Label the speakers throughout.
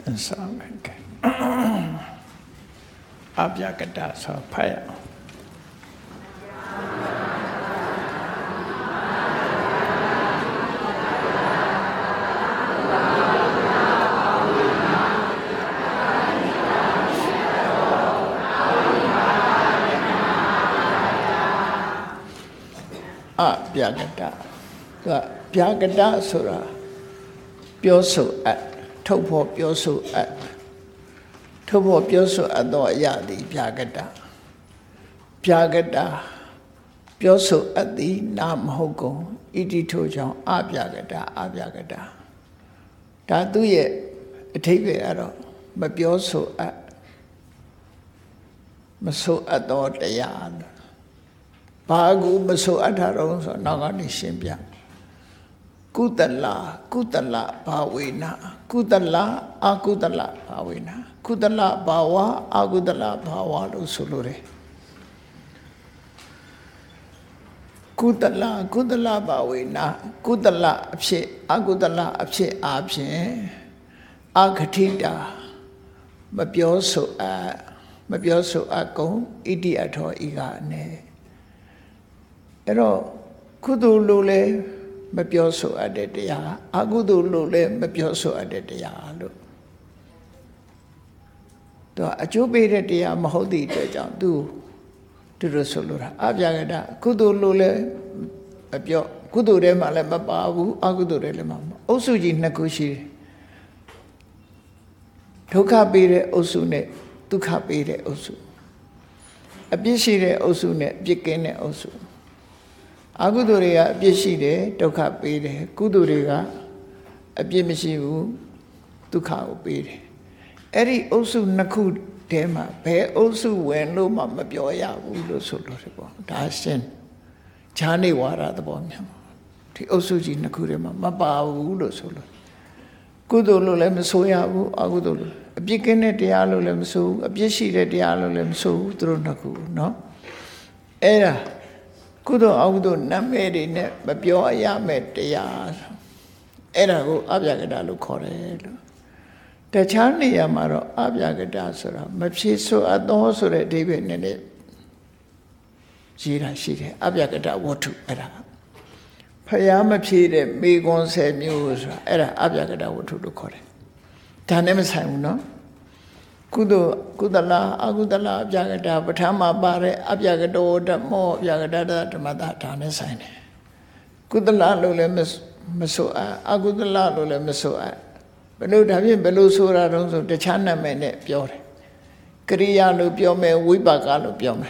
Speaker 1: Samake Abhyagata Sapaya Abhyagata Byagata Sura Pyoso at Topo Pyoso at Topo Pyoso at the Yadi Byagata Byagata Pyoso at the Nam Hoko Iti Tojo Abhyagata Tatuye Take Aro Mapyoso at Maso at the Yad Bagu Maso at her own so Nagani Shimbia Kutala Bawina Kutala Akutala Bawina Kutala Bawa Agudala Bawa Sulure Kutala Bawina Kutala Apse Agudala Apse Abse Akatita Mabioso Ako Idi Ato Igane Ero Kudulule Mapioso Adetia, Agudulule Mapioso Adetia. To Achubi Dia Mahodi do to the Solura. Abjagada, Kudulule, Mapio, Kudurema Lemababu, Agudurema, Osuji Nakushi. Toka Bire Osune, Tuka Bire Osu. Abishire Osune, Pikene Osu. Aguduriga Bishide, Toka Bide, Kuduriga, Abimishivu, Tuka Bide. Eri also Nakud Tema, Pe also when Loma Mabioya, Ulo Soloribo, Dashin, Chani Wara the bomb. The Osuji Nakurema, Maba Ulo Solo. Kudulu Lemsoya, Agudulu. A Bikene Dialo Lemso, a Bishide Dialo Lemso, through Naku, no? Era. Kudo Audo Namedi ne Babio Yamet Yar Erago Abjagada Lucore. The Chani Yamaro Abjagada Sura, Mapsiso Adosure David Nene Zira Shide, Abjagada Watu Era Payama Pide, Megon said news, Era Abjagada Watu Lucore. Tanemisam, no? Kudo Kudala Agudala Abjagada Batama Bare Abjagado Mo Yagada Mada Tane Sine Kudala Lule Mesua Agudala Lule Mesua Belu Davi Belu Sura Ronso de Chana Mene Piore Kriya Lupiome Wibaga Lupiome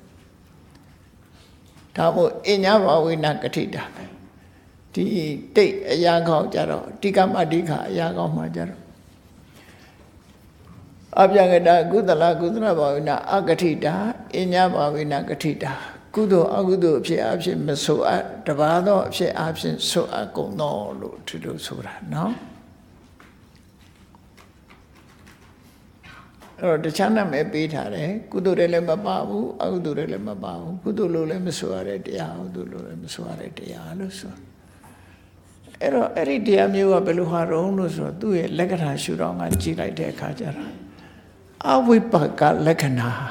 Speaker 1: Tamu Inyava Winakatita Ti Take a Yago Jaro Tika Madika Yago Majaro Abjagada Gudala Bavina Agatita, Inya Bavina Gatita, Kudo Agudu Pse Absent Mesoa, Tabado Pse Absent So Ako no to do Sura, no? Or the Chana may beat her, Kudurele Mababu, Agudurele Mababu, Kudulule Mesuare Dia, Udulule Mesuare Dia, Luso. Ero Eridia Mua Beluharon, so do a legata shurong and Chila de Kajara. Awipaka Lakana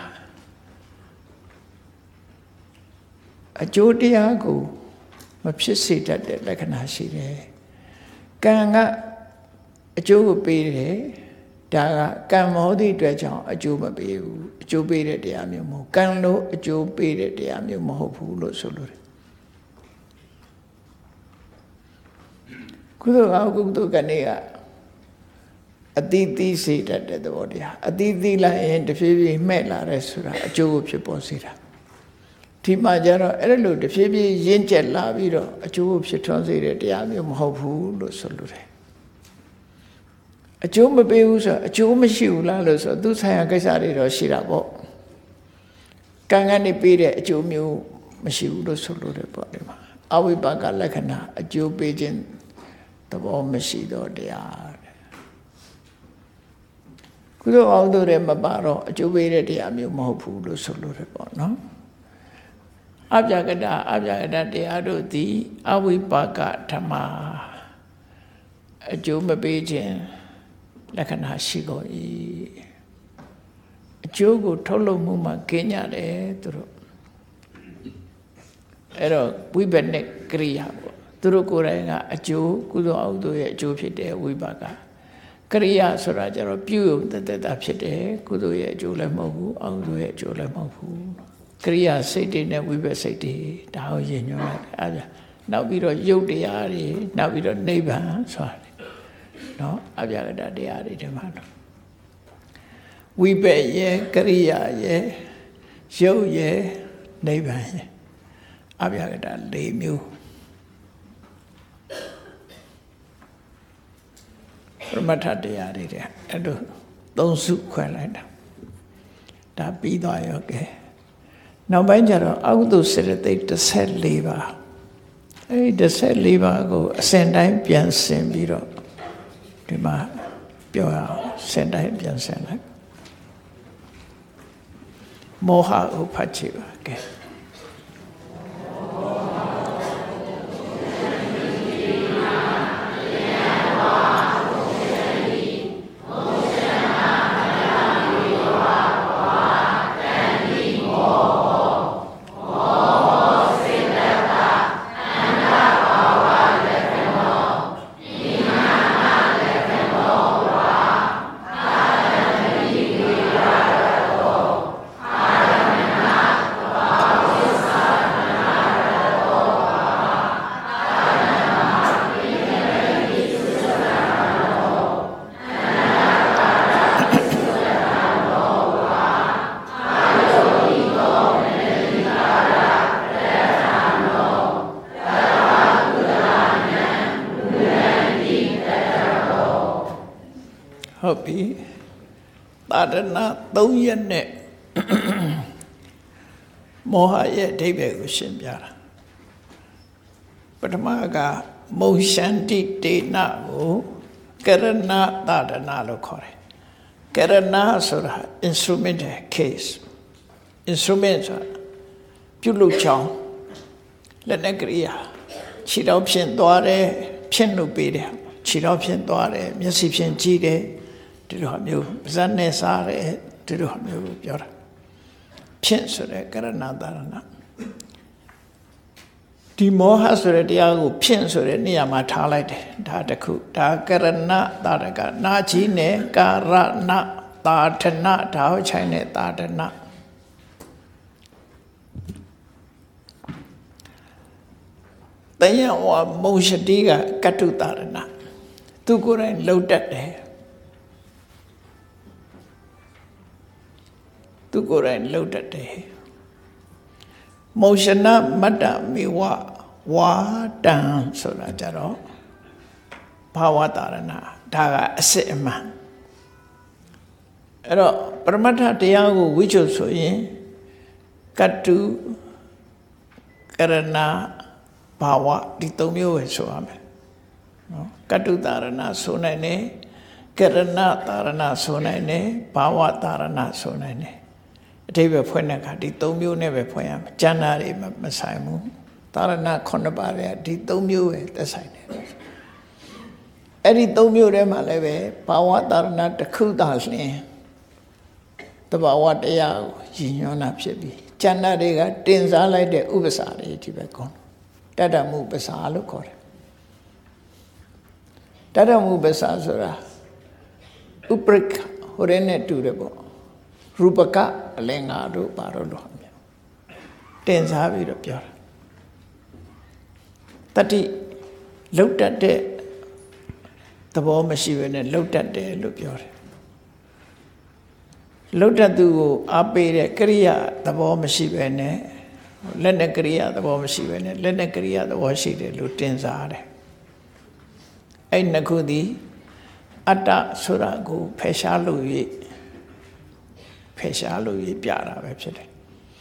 Speaker 1: A Jodiago Mapsita de Lakana Sire Ganga a Joe Bede Daga Gamodi Dredger a Juba Beu, Joe Bede de Amumo, Ganlo a Joe Bede de Amumo Pulo Solur. Kudo Agudo Ganea. Aditi seated at the body. Aditi la and the Phoebe Mela Resura, a Joe Posita. Timajaro, Erelu, the Phoebe Yinchel Laviro, a Joe translated the Amium Hopu, Solure. A Joe Mabeusa, a Joe Mashu Lalos, or those Hayagasari or Shirabo. Kangani Pede, a Joe Mu Mashu, Solure Podema. Awibaga Lakana, a Joe Bajan, the bomb Mashido de are. Kudo Aldo Remabaro, a Juvere de Amu Mopu, Soluripo, no? Abjagada de Ado di Awibaga Tama, a Juma Beijing, လက္ခဏာရှိကုန်၏အကျိုးကိုထုတ်လုပ်မှုမှာကင်းကြတယ်သူတို့အဲ့တော့ဝိပဿနာကရိယာပေါ့သူတို့ကိုယ်တိုင်ကအကျိုးကုသိုလ်အကုသိုလ်ရဲ့အကျိုးဖြစ်တယ်ဝိပါကကရိယာဆိုတာကျတော့ပြုရုံတသက်တာဖြစ်တယ်ကုသိုလ်ရဲ့အကျိုးလည်းမဟုတ်ဘူးအကုသိုလ်ရဲ့အကျိုးလည်းမဟုတ်ဘူးကရိယာစိတ်တွေနဲ့ဝိပဿနာစိတ်တွေဒါကိုရည်ညွှန်းလိုက်အဲ့ဒါနောက်ပြီးတော့ယုတ်တရားတွေနောက်ပြီးတော့နိဗ္ဗာန်ဆိုတာနော်အပြာကတတရားတွေဒီမှာတော့ဝိပဿနာရဲ့ကရိယာရဲ့ယုတ်ရဲ့နိဗ္ဗာန်ရဲ့အပြာကတ၄မျိုးပရမတ္ထတရားတွေတဲ့အဲ့လို၃စုခွဲလိုက်တာဒါပြီးသွားရောကဲနောက်ပိုင်းကျတော့အကုသိုလ်စေတသိက်14ပါးအဲဒီ14ပါးကိုအစဉ်တိုင်းပြန်ဆင်ပြီးတော့ဒီမှာပြောရအောင်စင်တိုင်းပြန်ဆင်လိုက်မောဟကိုဖတ်ကြည့်ပါကဲဟုတ်ပြီသာဒနာ3ရက်နဲ့မောဟရဲ့အဓိပ္ပာယ်ကိုရှင်းပြတာပထမကမုံရှန္တိတေနကိုကရဏသာဒနာလို့ခေါ်တယ်ကရဏဆိုတာ instrument case instrument ဆိုတာပြုလုပ်ချောင်းလက်နက်ကရိယာခြေတော်ဖြင့်သွားတယ်ဖြင့်လုပ်ပေးတယ်ခြေတော်ဖြင့်သွားတယ်မျက်စိဖြင့်ကြည့်တယ်ဒီလိုမျိုးဇတ်နဲ့စားတယ်ဒီလိုမျိုးပြောတာဖြင့်ဆိုတဲ့ကရဏသာရဏဒီမောဟဆိုတဲ့တရားကိုဖြင့်ဆိုတဲ့နေရာမှာထားလိုက်တယ်ဒါတခုဒါကရဏသာရကနာကြီးနဲ့ကာရဏသာထဏဒါဟုတ်ချိုင်းနဲ့သာထဏတယံဝမုံရှတိကကတုသာရဏသူကိုယ်တိုင်လှုပ်တတ်တယ်သူကိုယ်တိုင်လှုပ်တတ်တယ်မောရှနမတ္တမေဝဝါတံဆိုတာကြတော့ဘာဝတာရဏဒါကအစစ်အမှန်အဲ့တော့ပရမတ္ထတရားကိုဝိချုပ်ဆိုရင်ကတုကရဏဘာဝဒီ၃မျိုးပဲဆိုရမယ်နော်ကတုတာရဏဆိုနိုင်တယ်ကရဏတာရဏဆိုနိုင်တယ်ဘာဝတာရဏဆိုနိုင်တယ်အတိပ္ပယ်ဖွင့်တဲ့အခါဒီ၃မျိုးနဲ့ပဲဖွင့်ရမယ်ကျမ်းစာတွေမဆိုင်ဘူးတာရဏ9ပါးတဲ့ဒီ၃မျိုးပဲသက်ဆိုင်တယ်အဲ့ဒီ၃မျိုးထဲမှာလည်းပဲဘာဝတာရဏတစ်ခုသာလျှင်တဘာဝတရားကိုရည်ညွှန်းတာဖြစ်ပြီးကျမ်းစာတွေကတင်စားလိုက်တဲ့ဥပ္ပစာတွေဒီပဲကောင်းတတ္တမှုပ္ပစာလို့ခေါ်တယ်တတ္တမှုပ္ပစာဆိုတာဥပရိက္ခဟိုရဲနဲ့တူတယ်ပေါ့ရူပကအလင်္ကာတို့ပါတော့လို့တင်စားပြီးတော့ပြောတာတတိလှုပ်တတ်တဲ့သဘောမရှိဘဲနဲ့လှုပ်တတ်တယ်လို့ပြောတယ်လှုပ်တတ်သူကိုအားပေးတဲ့ကရိယာသဘောမရှိဘဲနဲ့လက်နဲ့ကရိယာသဘောမရှိဘဲနဲ့လက်နဲ့ကရိယာသဘောရှိတယ်လို့တင်စားတယ်အဲ့နှစ်ခုသည်အတ္တဆိုတာကိုဖယ်ရှားလို့ပြတာပဲဖြစ်တယ်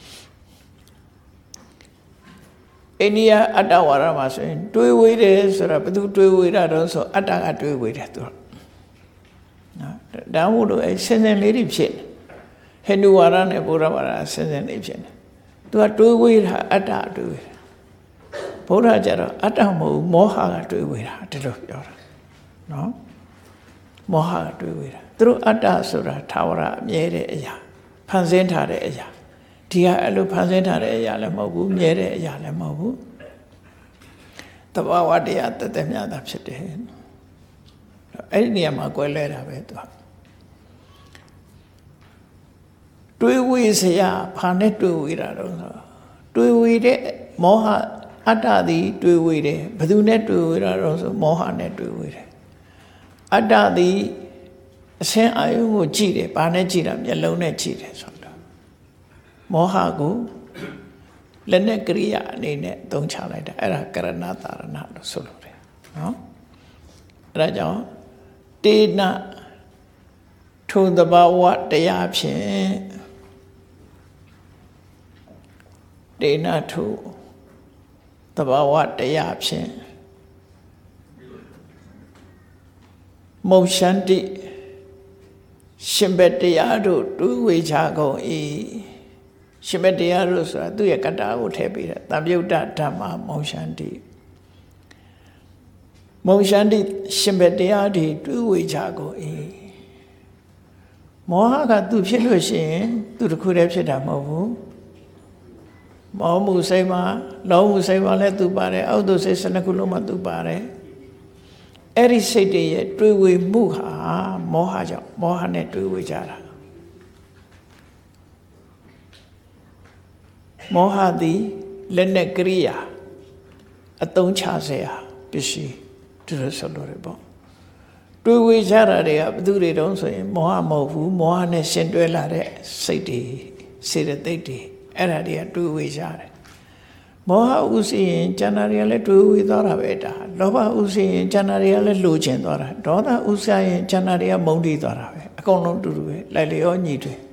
Speaker 1: အိန္ဒိယအတ္တဝါဒမှာဆိုရင်တွေးဝေးတယ်ဆိုတာဘယ်သူတွေးဝေးတာတော့ဆိုအတ္တကတွေးဝေးတယ်သူနော်ဒါမို့လို့အဲစင်စင်လေးတွေဖြစ်ဟိန္ဒူဝါဒနဲ့ဗုဒ္ဓဝါဒစင်စင်လေးဖြစ်နေသူကတွေးဝေးတာအတ္တတွေးဝေးတာဗုဒ္ဓကျတော့အတ္တမဟုတ်မောဟကတွေးဝေးတာဒီလိုပြောတာနော်မောဟကတွေးဝေတာသူတို့အတ္တဆိုတာထာဝရအမြဲတဲ့အရာဖန်ဆင်းထားတဲ့အရာဒီဟာအဲ့လိုဖန်ဆင်းထားတဲ့အရာလည်းမဟုတ်ဘူးမြဲတဲ့အရာလည်းမဟုတ်ဘူးတဘာဝတရားတသက်မြတ်တာဖြစ်တယ်အဲ့ဒီနေရာမှာကွဲလဲတာပဲသူကတွေးဝေစရာဘာနဲ့တွေးဝေတာတော့ဆိုတွေးဝေတဲ့မောဟအတ္တသည်တွေးဝေတယ်ဘယ်သူနဲ့တွေးဝေတာတော့ဆိုမောဟနဲ့တွေးဝေတယ်အတ္တသည်အစင်းအာယုကိုကြည့်တယ်ဘာနဲ့ကြည့်တာမျက်လုံးနဲ့ကြည့်တယ်ဆိုတော့မောဟကိုလက်နဲ့ကရိယာအနေနဲ့အသုံးချလိုက်တာအဲ့ဒါကရဏတာရဏလို့ဆိုလို့တယ်နော်အဲ့ဒါကြောင့်တေနထိုသဘာဝတရားဖြင့်တေနထိုသဘာဝတရားဖြင့်မုံရှန္တိရှင်ဘက်တရားတို့တွေးဝေချကုန်၏ရှင်ဘက်တရားတို့ဆိုတာသူ့ရဲ့ကတ္တာကိုထည့်ပေးတာသံယုတ်တဓမ္မမုံရှန္တိမုံရှန္တိရှင်ဘက်တရားတွေတွေးဝေချကုန်၏မောဟကသူဖြစ်လို့ရှိရင်သူတစ်ခုတည်းဖြစ်တာမဟုတ်ဘူးမောမှုစိတ်မှာလောမှုစိတ်မှာလည်းသူပါတယ်အောက်သို့စိတ်12ခုလုံးမှာသူပါတယ်အဲ့ဒီစိတ်တွေရဲ့တွေးဝေမှုဟာမောဟကြောင့်မောဟနဲ့တွေးဝေကြတာမောဟသည်လက်နဲ့ကရိယာအသုံးချစေရာပစ္စည်းသူတို့ဆိုလို့ရပေါ့တွေးဝေကြတာတွေကဘယ်သူတွေတုံးဆိုရင်မောဟမဟုတ်ဘူးမောဟနဲ့ရှင်တွဲလာတဲ့စိတ်တွေစေတသိက်တွေအဲ့ဒါတွေကတွေးဝေကြတယ်မောဟဥစ္စရင်ဉာဏ်တွေကလည်းတွေးဝေသွားတာပဲဒါလောဘဥစ္စရင်ဉာဏ်တွေကလည်းလိုချင်သွားတာဒေါသဥစ္စရင်ဉာဏ်တွေကမုန်းတိသွားတာပဲအကုန်လုံးတူတူပဲလိုက်လျောညီတွေ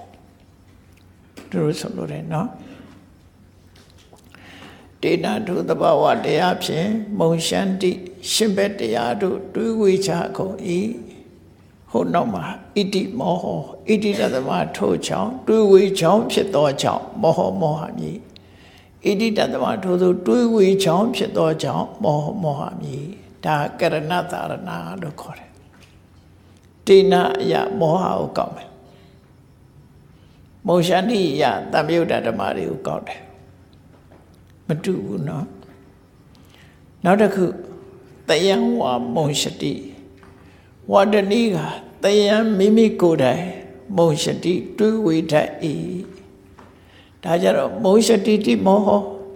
Speaker 1: တို့ဆိုလို့တယ်နော်တေနထုသဘာဝတရားဖြင့်မုံရှန္တိရှင်ဘက်တရားတို့တွေးဝေချကုန်၏ဟိုနောက်မှာဣတိမောဟဣတိတသမထို့ကြောင့်တွေးဝေချောင်းဖြစ်သောကြောင့်မောဟမောဟမြည်ဣတိတသမထို့သောတွေးဝေချောင်းဖြစ်သောကြောင့်မောဟမောဟမြည်ဒါကရဏတာရဏလို့ခေါ်တယ်တေနအယမောဟကိုကောက်မယ်မုံရှန္တိယသံယုတ်တဓမ္မတွေကိုကောက်တယ်မတူဘူးเนาะနောက်တစ်ခုတယံဝါမုံရှတိဝါဒနီကတယံမိမိကိုယ်တိုင်မုံရှတိတွေးဝေတတ်၏ဒါကြတော့မုံရှတိတိမောဟ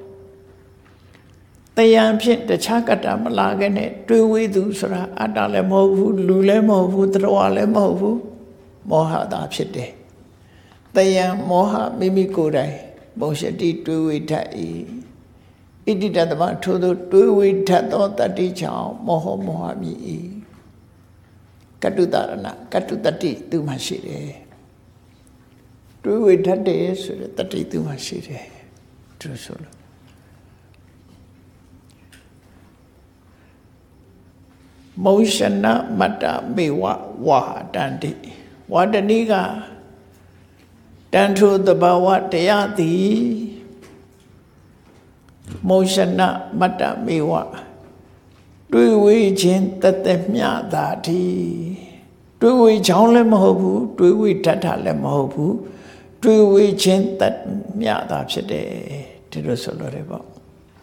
Speaker 1: တယံဖြင့်တခြားကတ္တမလာခဲ့နဲ့တွေးဝေသူဆိုတာအတ္တလည်းမဟုတ်ဘူးလူလည်းမဟုတ်ဘူးသတ္တဝါလည်းမဟုတ်ဘူးမောဟသာဖြစ်တယ်တယံမောဟမိမိကိုယ်တိုင်မုံရှတိတွေးဝေတတ်၏ဣတိတသမထို့သောတွေးဝေထသောတတ္တိကြောင့်မောဟမောဟမြည်၏ကတုတရဏကတုတတိသူမှရှိတယ်တွေးဝေထတယ်ဆိုတဲ့တတ္တိသူမှရှိတယ်သူဆိုလို့မုံရှနမတ္တမေဝဝါတန္တိဝါဒနိကတန်ထိုသဘာဝတရားသည်မုံရှနမတ္တမေဝတွေးဝေခြင်းတသက်မြတာတိတွေးဝေချောင်းလည်းမဟုတ်ဘူးတွေးဝေတတ်တာလည်းမဟုတ်ဘူးတွေးဝေခြင်းသက်မြတာဖြစ်တယ်ဒီလိုဆိုလို့ရပေါ့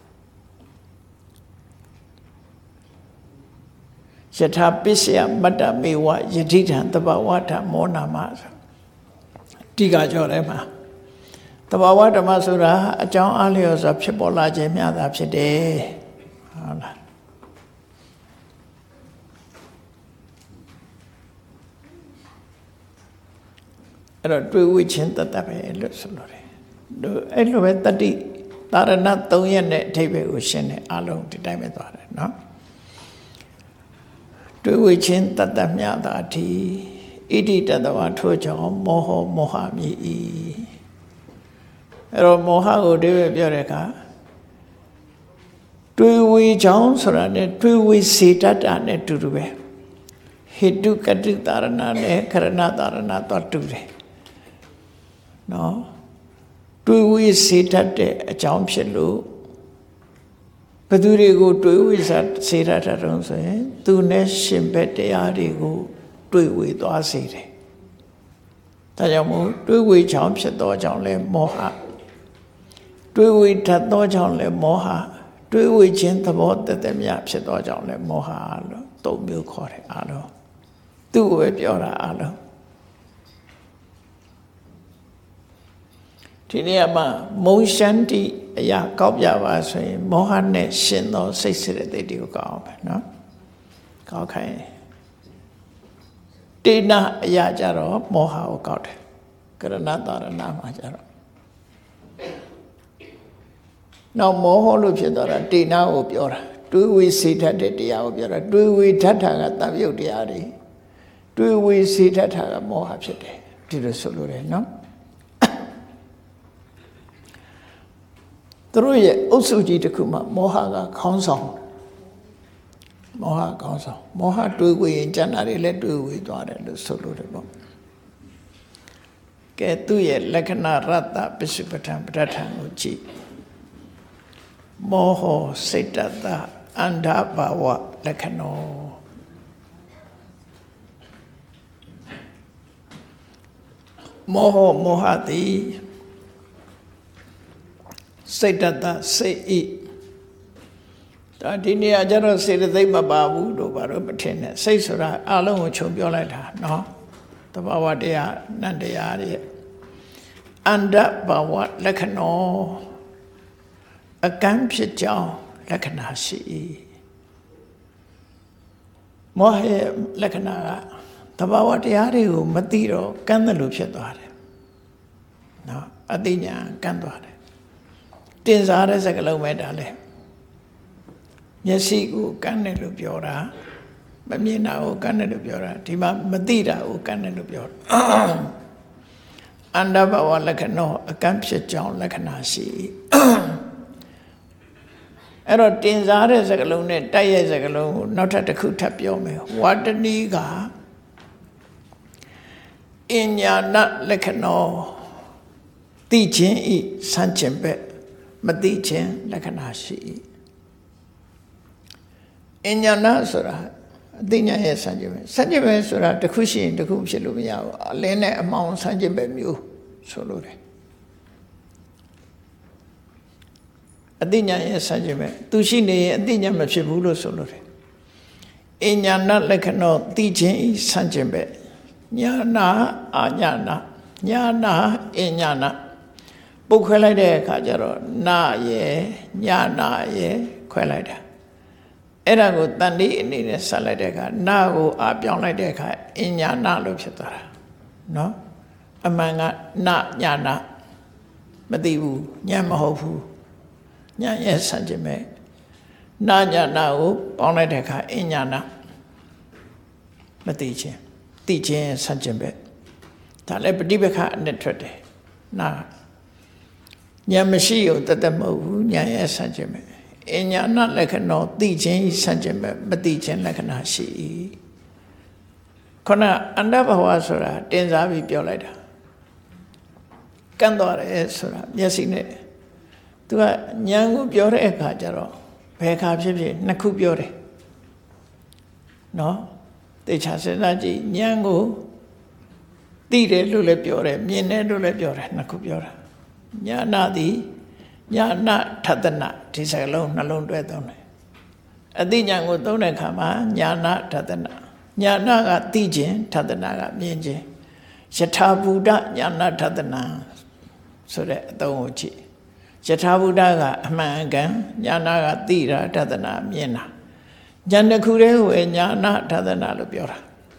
Speaker 1: ယထာပစ္စယမတ္တမေဝယတိထံတဘာဝဓမ္မောနာမတိကကြောထဲမှာတဘာဝဓမ္မဆိုတာအကြောင်းအားလျော်စွာဖြစ်ပေါ်လာခြင်းမျှသာဖြစ်တယ်ဟုတ်လားအဲ့တော့တွေးဝေခြင်းတတ်ပဲလို့ဆိုလို့တယ်အဲ့လိုပဲတတိသာရဏ3ရက်နဲ့အထိပ္ပယ်ကိုရှင်းတယ်အလုံးဒီတိုင်းပဲသွားတယ်နော်တွေးဝေခြင်းတတ်မျှသာတိဣတိတတဝါထို့ကြောင့်မောဟမောဟမြည်၏အဲ့တော့မောဟကိုဒီပဲပြောတဲ့အခါတွေးဝေချောင်းဆိုတာနဲ့တွေးဝေစေတတ်တာနဲ့တူတူပဲဟိတုကတိတာရဏနဲ့ခရဏတာရဏတော့တူတယ်နော်တွေးဝေစေတတ်တဲ့အကြောင်းဖြစ်လို့ဘသူတွေကိုတွေးဝေစေတတ်တာတော့ဆိုရင်သူနဲ့ရှင်ဘက်တရားတွေကိုတွေးဝေသွားစေတယ်ဒါကြောင့်မို့တွေးဝေချောင်းဖြစ်သောကြောင့်လဲမောဟတွေးဝေတတ်သောကြောင့်လဲမောဟတွေးဝေခြင်းသဘောတသက်မြဖြစ်သောကြောင့်လဲမောဟလို့သုံးမျိုးခေါ်တယ်အားလုံးသူ့ကိုပဲပြောတာအားလုံးဒီနေ့မှမုံရှန်တိအရာကောက်ပြပါဆိုရင်မောဟနဲ့ရှင်သောစိတ်စေတသိက်တွေကိုကောက်အောင်ပဲနော်ကောက်ခိုင်းတေနအရာကြတော့မောဟကိုကောက်တယ်ကရဏတာရဏမှာကြတော့နောက်မောဟလို့ဖြစ်သွားတာတေနကိုပြောတာတွေးဝေစေတတ်တဲ့တရားကိုပြောတာတွေးဝေထတာကတန်ရုပ်တရားတွေတွေးဝေစေတတ်တာကမောဟဖြစ်တယ်ဒီလိုဆိုလို့ရတယ်နော်သူတို့ရဲ့အုပ်စုကြီးတစ်ခုမှာမောဟကခေါင်းဆောင်မောဟခေါင်းဆောင်မောဟတွေးဝေရင်ကျန်တာတွေလည်းတွေးဝေသွားတယ်လို့ဆိုလို့တယ်ပေါ့ကဲသူ့ရဲ့လက္ခဏာရတ္တပစ္စုပ္ပတံပဋ္ဌာန်ကိုကြည့်မောဟစိတ်တတအန္ဓဘာဝလက္ခဏောမောဟတိစိတ်တတစိတ်ဤဒါဒီနေရာကျတော့စေတသိက်မပါဘူးလို့ဘာလို့မထင်နဲ့စိတ်ဆိုတာအလုံးကိုခြုံပြောလိုက်တာနော်သဘာဝတရားနတ်တရားတွေအန္ဓဘာဝလက္ခဏောအကန့်ဖြစ်ကြောင်းလက္ခဏာရှိမောဟရဲ့လက္ခဏာကသဘာဝတရားတွေကိုမသိတော့ကန့်တယ်လို့ဖြစ်သွားတယ်နော်အသိဉာဏ်ကန့်သွားတယ်တင်စားတဲ့စကားလုံးပဲဒါလေမျက်စိကိုကန့်တယ်လို့ပြောတာမမြင်တာကိုကန့်တယ်လို့ပြောတာဒီမှာမသိတာကိုကန့်တယ်လို့ပြောတာအန္တဘဝလက္ခဏောအကန့်ဖြစ်ကြောင်းလက္ခဏာရှိအဲ့တော့တင်စားတဲ့စကားလုံးနဲ့တိုက်ရဲ့စကားလုံးကိုနောက်ထပ်တစ်ခုထပ်ပြောမယ်ဝတ္တနီကအဉ္ညာဏလက္ခဏောသိခြင်းဤစံကျင်ဘက်မသိခြင်းလက္ခဏာရှိအဉ္ညာဏဆိုတာအသိဉာဏ်ရဲ့စံကျင်ဘက်ဆိုတာတစ်ခုရှိရင်တစ်ခုဖြစ်လို့မရဘူးအလင်းနဲ့အမှောင်စံကျင်ဘက်မျိုးဆိုလို့တယ်အသိဉာဏ်ရဲ့စံကျင်ဘက်သူရှိနေရင်အသိဉာဏ်မဖြစ်ဘူးလို့ဆိုလို့တယ်အဉ္ညာဏလက္ခဏောသိခြင်းဤစံကျင်ဘက်ညာနာအာညာနာညာနာအဉ္ညာဏပုတ်ခွဲလိုက်တဲ့အခါကျတော့နာရဲ့ညာနာရဲ့ခွဲလိုက်တာအဲ့ဒါကိုတန်တိအနေနဲ့ဆက်လိုက်တဲ့အခါနာကိုအာပြောင်းလိုက်တဲ့အခါအဉ္ညာဏလို့ဖြစ်သွားတာနော်အမှန်ကနာညာနာမသိဘူးညာမဟုတ်ဘူးညာရဲ့ဆန့်ကျင်မဲ့နာညာနာကိုပေါင်းလိုက်တဲ့အခါအဉ္ညာဏမသိခြင်းသိခြင်းဆန့်ကျင်မဲ့ဒါလည်းပဋိပက္ခအနဲ့ထွက်တယ်နာညာမရှိုံတသက်မဟုတ်ဘူးညာရဲ့ဆန့်ကျင်မဲ့အဉ္ညာဏလက္ခဏောသိခြင်းဆန့်ကျင်မဲ့မသိခြင်းလက္ခဏာရှိခုနအန္တဘဝဆိုတာတင်စားပြီးပြောလိုက်တာကန့်သွားတယ်ဆိုတာမျက်စိနဲ့သူကဉာဏ်ကိုပြောတဲ့အခါကျတော့ဘယ်အခါဖြစ်ဖြစ်နှစ်ခုပြောတယ်နော်တေချာစဉ်းစားကြည့်ဉာဏ်ကိုသိတယ်လို့လည်းပြောတယ်မြင်တယ်လို့လည်းပြောတယ်နှစ်ခုပြောတာညာနာသည်ညာနာထတနာဒီစကားလုံးနှလုံးတွဲသုံးတယ်အသိဉာဏ်ကိုသုံးတဲ့အခါမှာညာနာထတနာညာနာကသိခြင်းထတနာကမြင်ခြင်းယထာဘူတညာနာထတနာဆိုတဲ့အသုံးကိုကြည့်ယထာဘူတကအမှန်အကန်ညာနာကသိတာထတနာမြင်တာဉာဏ်တစ်ခုတည်းကိုညာနာထတနာလို့ပြောတာ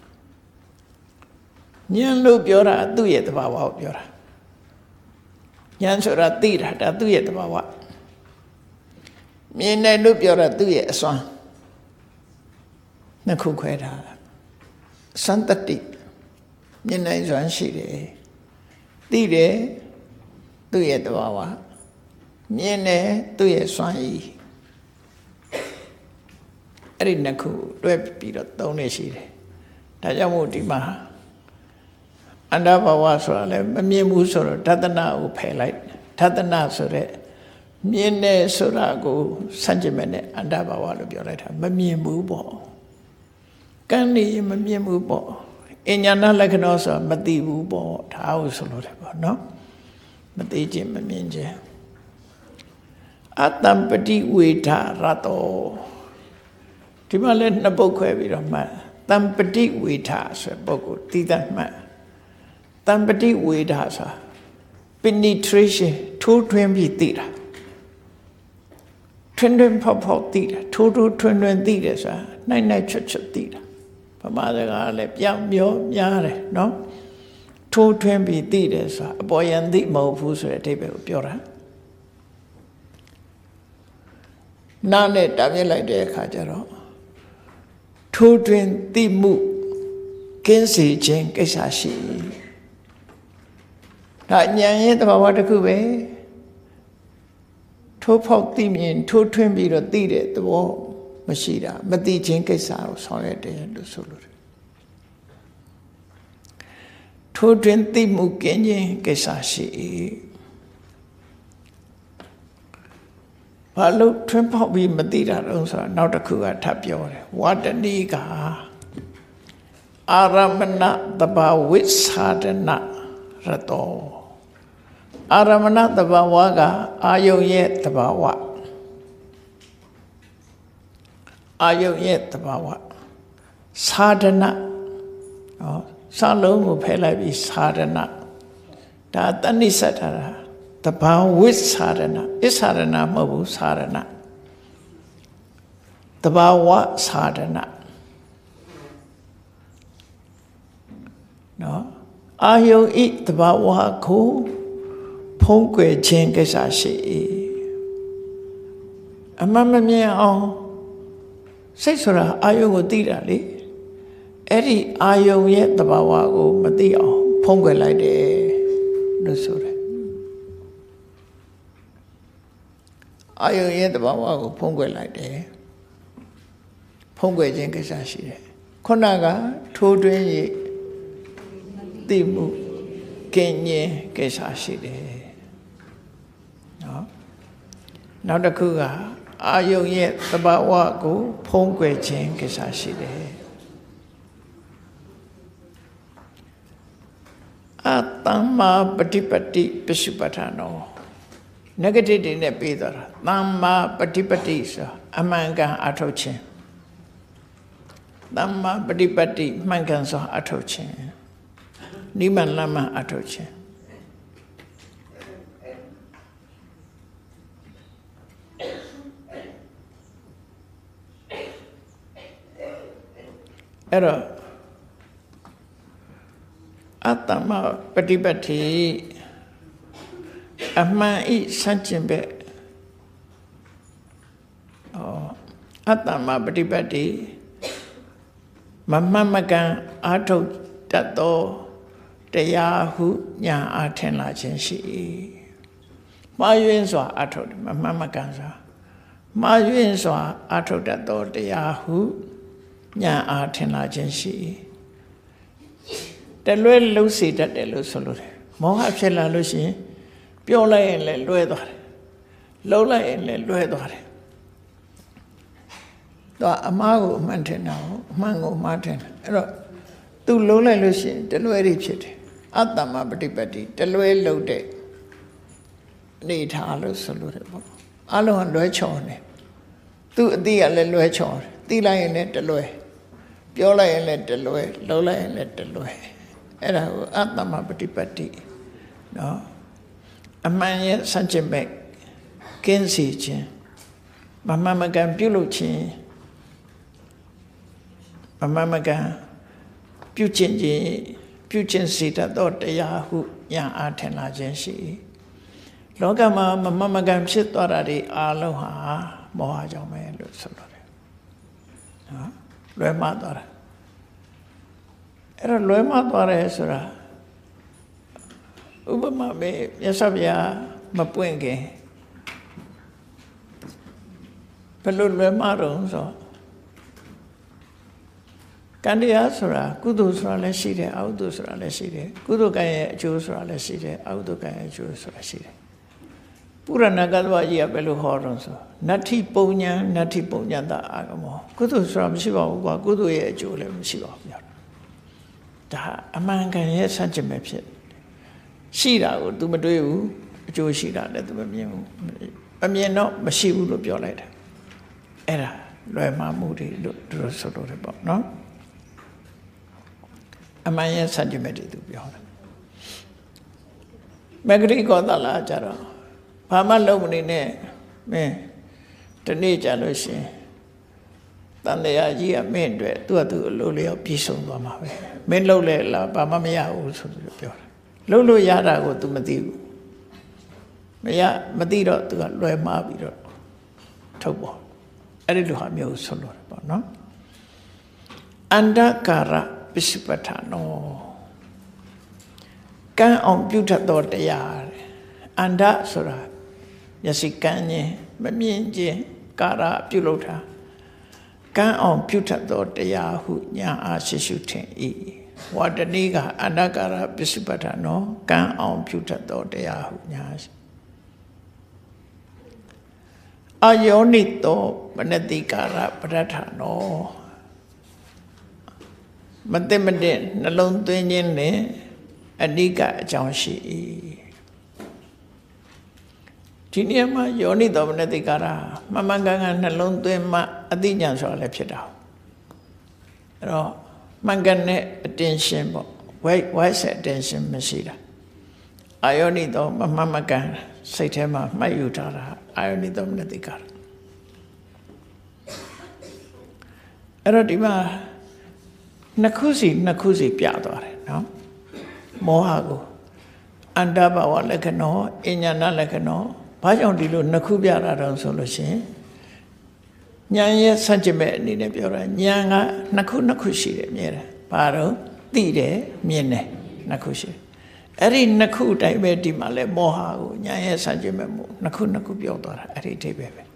Speaker 1: ဉာဏ်လို့ပြောတာသူ့ရဲ့သဘာဝကိုပြောတာဉာဏ်ဆိုတာသိတာဒါသူ့ရဲ့သဘာဝမြင်တယ်လို့ပြောတာသူ့ရဲ့အစွမ်းနှစ်ခုခွဲထားတာစံတတိမြင်နိုင်စွမ်းရှိတယ်သိတယ်သူ့ရဲ့သဘာဝမြင်တယ်သူ့ရဲ့စွမ်းရည်အဲ့ဒီနှစ်ခုတွဲပြီးတော့သုံးနေရှိတယ်ဒါကြောင့်မို့ဒီမှာအန္တဘဝဆိုတာလည်းမမြင်ဘူးဆိုတော့ဒသနာကိုဖယ်လိုက်ဒသနာဆိုတဲ့မြင်တယ်ဆိုတာကိုစัจ jin မဲ့နဲ့အန္တဘဝလို့ပြောလိုက်တာမမြင်ဘူးပေါ့ကံနေမမြင်ဘူးပေါ့အညာဏလက္ခဏောဆိုမသိဘူးပေါ့ဒါကိုဆိုလို့တယ်ပေါ့နော်မသိခြင်းမမြင်ခြင်းအတ္တပတိဝေဒရတောဒီမှာလည်းနှစ်ပုဒ်ခွဲပြီးတော့မှတံပတိဝေဒဆိုပုဒ်ကိုတည်တတ်မှတံပတိဝေဒဆို penetration ထိုးထွင်းပြီးသိတာထွန်းထွန်းဖောက်ဖောက်သိတာထိုးထိုးထွန်းထွန်းသိတယ်ဆိုတာနိုင်နိုင်ချွတ်ချွတ်သိတာဗမာစကားလည်းပြောင်းပြောများတယ်နော်ထိုးထွင်းပြီးသိတယ်ဆိုတာအပေါ်ယံသိမဟုတ်ဘူးဆိုတဲ့အဓိပ္ပာယ်ကိုပြောတာနားနဲ့တာပြလိုက်တဲ့အခါကျတော့ထိုးထွင်းသိမှုကင်းစေခြင်းကိစ္စရှိဒါဉာဏ်ရဲ့သဘာဝတစ်ခုပဲထိုးဖောက်သိမြင်ထိုးထွင်းပြီးတော့သိတဲ့သဘောမရှိတာမသိခြင်းကိစ္စကိုဆောင်ရွက်တယ်လို့ဆိုလို့ထိုးထွင်းသိမှုကင်းခြင်းကိစ္စရှိဘာလို့ထွန်းဖောက်ပြီးမသိတာတော့ဆိုတော့နောက်တစ်ခုကထပ်ပြောတယ်ဝတ္တနိကအာရမဏတဘာဝိသဒနာရတောအာရမဏတဘာဝကအာယုံရဲ့တဘာဝအာယုံရဲ့တဘာဝသာဒနာစာလုံးကိုဖယ်လိုက်ပြီးသာဒနာဒါတဏိစက်ထားတာတဘာဝိသာဒနာဣသာဒနာမဟုတ်ဘူးသာဒနာတဘာဝသာဒနာနော်အာယုံဤတဘာဝကိုဖုံးကွယ်ခြင်းကိစ္စရှိအမှန်မမြင်အောင်စိတ်ဆိုတာအာယုံကိုသိတာလေအဲ့ဒီအာယုံရဲ့တဘာဝကိုမသိအောင်ဖုံးကွယ်လိုက်တယ်လို့ဆိုတယ်အာယုံရဲ့တဘာဝကိုဖုံးကွယ်လိုက်တယ်ဖုံးကွယ်ခြင်းကိစ္စရှိတယ်ခုနကထိုးတွင်းရဲ့သိမှုကင်းခြင်းကိစ္စရှိတယ်နော်နောက်တစ်ခုကအာယုံရဲ့သဘာဝကိုဖုံးကွယ်ခြင်းကိစ္စရှိတယ်အတ္တမပฏิပတိပစ္စုပ္ပထာနော negative တွေနဲ့ပြီးသွားတာသမ္မာပฏิပတိဆိုအမှန်ကန်အထုတ်ခြင်းသမ္မာပฏิပတိမှန်ကန်စွာအထုတ်ခြင်းနိမလမအထုတ်ခြင်းအဲ့တော့အတ္တမပฏิပတိအမှန်ဤစัจကျင်ပဲအတ္တမပฏิပတိမမှန်မကန်အာထုတ်တတ်သောတရားဟုညာအားထင်လာခြင်းရှိမှားယွင်းစွာအာထုတ်တယ်မမှန်မကန်စွာမှားယွင်းစွာအာထုတ်တတ်သောတရားဟုညာအားထင်လာခြင်းရှိတလွဲလုံးစေတတ်တယ်လို့ဆိုလို့တယ်မောဟဖြစ်လာလို့ရှိရင်ပြောလိုက်ရင်လည်းလွဲသွားတယ်လှုပ်လိုက်ရင်လည်းလွဲသွားတယ်တော့အမှားကိုအမှန်ထင်တာကိုအမှန်ကိုမှားထင်တယ်အဲ့တော့သူလှုပ်လိုက်လို့ရှိရင်တလွဲတွေဖြစ်တယ်အတ္တမပฏิပတိတလွဲလှုပ်တဲ့အနေထားလို့ဆိုလို့တယ်ပေါ့အလုံးကလွဲချော်နေသူအတိကလည်းလွဲချော်တယ်သိလိုက်ရင်လည်းတလွဲပြောလိုက်ရင်လည်းတလွဲလှုပ်လိုက်ရင်လည်းတလွဲအဲ့ဒါကိုအတ္တမပฏิပတိနော်အမှန်ရဲ့စัจကျင်ပဲကင်းစေခြင်းမမှန်မကန်ပြုလုပ်ခြင်းမမှန်မကန်ပြုကျင့်ခြင်းပြုကျင့်စေတတ်သောတရားဟုညာအားထင်လာခြင်းရှိလောကမှာမမှန်မကန်ဖြစ်သွားတာတွေအားလုံးဟာမောဟကြောင့်ပဲလို့ဆိုလို့တယ်နော်လွဲမှားသွားတာအဲ့တော့လွဲမှားသွားတယ်ဆိုတာဥပမာပဲမြတ်စွာဘုရားမပွင့်ခင်ဘယ်လိုလွဲမှားတော့ဆိုကံတရားဆိုတာကုသိုလ်ဆိုတာလည်းရှိတယ်အကုသိုလ်ဆိုတာလည်းရှိတယ်ကုသိုလ်ကံရဲ့အကျိုးဆိုတာလည်းရှိတယ်အကုသိုလ်ကံရဲ့အကျိုးဆိုတာရှိတယ်ပုရဏကသဝကြီးကဘယ်လိုဟောတော့ဆိုနတ္ထိပုံညာနတ္ထိပုံညာတအာဂမောကုသိုလ်ဆိုတာမရှိပါဘူးကွာကုသိုလ်ရဲ့အကျိုးလည်းမရှိပါဘူးပြောတာဒါအမှန်ကန်ရဲ့ဆန့်ကျင်မဲ့ဖြစ်ရှိတာကို तू မတွေးဘူးအကျိုးရှိတာလည်း तू မမြင်ဘူးအမြင်တော့မရှိဘူးလို့ပြောလိုက်တယ်အဲ့ဒါလွယ်မှားမှုတွေလို့သူတို့ဆိုလို့တယ်ပေါ့နော်အမှန်ရဲ့ဆန့်ကျင်မဲ့တွေ तू ပြောတယ်မဂရိကောသလာကြတော့ဘာမှလုံးမနေနဲ့မင်းဒီနေ့ကြလို့ရှင်တန်တရားကြီးကမင်းအတွက်သူ့အလိုလျောက်ပြည့်စုံသွားမှာပဲမင်းလှုပ်လဲလားဘာမှမရဘူးဆိုပြီးပြောတယ်လှုပ်လို့ရတာကို तू မသိဘူးမသိတော့ तू ကလွယ်မှားပြီးတော့ထုတ်ပေါ်အဲ့ဒီလိုဟာမျိုးဆိုလို့ပေါ့နော်အန္တကာရပစ္စပဌာနောကံအောင်ပြုထသောတရားအန္တဆိုတာမျက်စိကန်းခြင်းမမြင်ခြင်းကာရပြုလုပ်တာကံအောင်ပြုထသောတရားဟုညာအားရှိရှုထင်၏ဝတ္တနိကအန္တကာရပစ္စပဌာနောကံအောင်ပြုထသောတရားဟုညာအယောနိတောပနတိကာရပဋ္ဌာနောမသိမတဲ့နှလုံးသွင်းခြင်းနဲ့အနိကအကြောင်းရှိ၏ဒီနေရာမှာယောနိတောပနတိကာရမမှန်ကန်ကန်နှလုံးသွင်းမှအသိဉာဏ်ဆိုတာလည်းဖြစ်တာအဲ့တော့မှန်ကန်တဲ့ attention ပေါ့ wise attention မရှိတာအာယောနိတောမမှန်မကန်စိတ်ထဲမှာမှတ်ယူထားတာအာယောနိတောပနတိကာရအဲ့တော့ဒီမှာနှစ်ခုစီပြသွားတယ်နော်မောဟကိုအန္တဘဝလက္ခဏောအဉ္ညာဏလက္ခဏောဘာကြောင့်ဒီလိုနှစ်ခုပြတာတော့ဆိုလို့ရှိရင်ဉာဏ်ရဲ့ဆန့်ကျင်ဘက်အနေနဲ့ပြောတာဉာဏ်ကနှစ်ခုရှိတယ်မြဲတယ်ဘာတော့သိတယ်မြင်တယ်နှစ်ခုရှိတယ်အဲ့ဒီနှစ်ခုအတိုင်းပဲဒီမှာလဲမောဟကိုဉာဏ်ရဲ့ဆန့်ကျင်ဘက်မို့နှစ်ခုပြောသွားတာအဲ့ဒီအဓိပ္ပာယ်ပဲ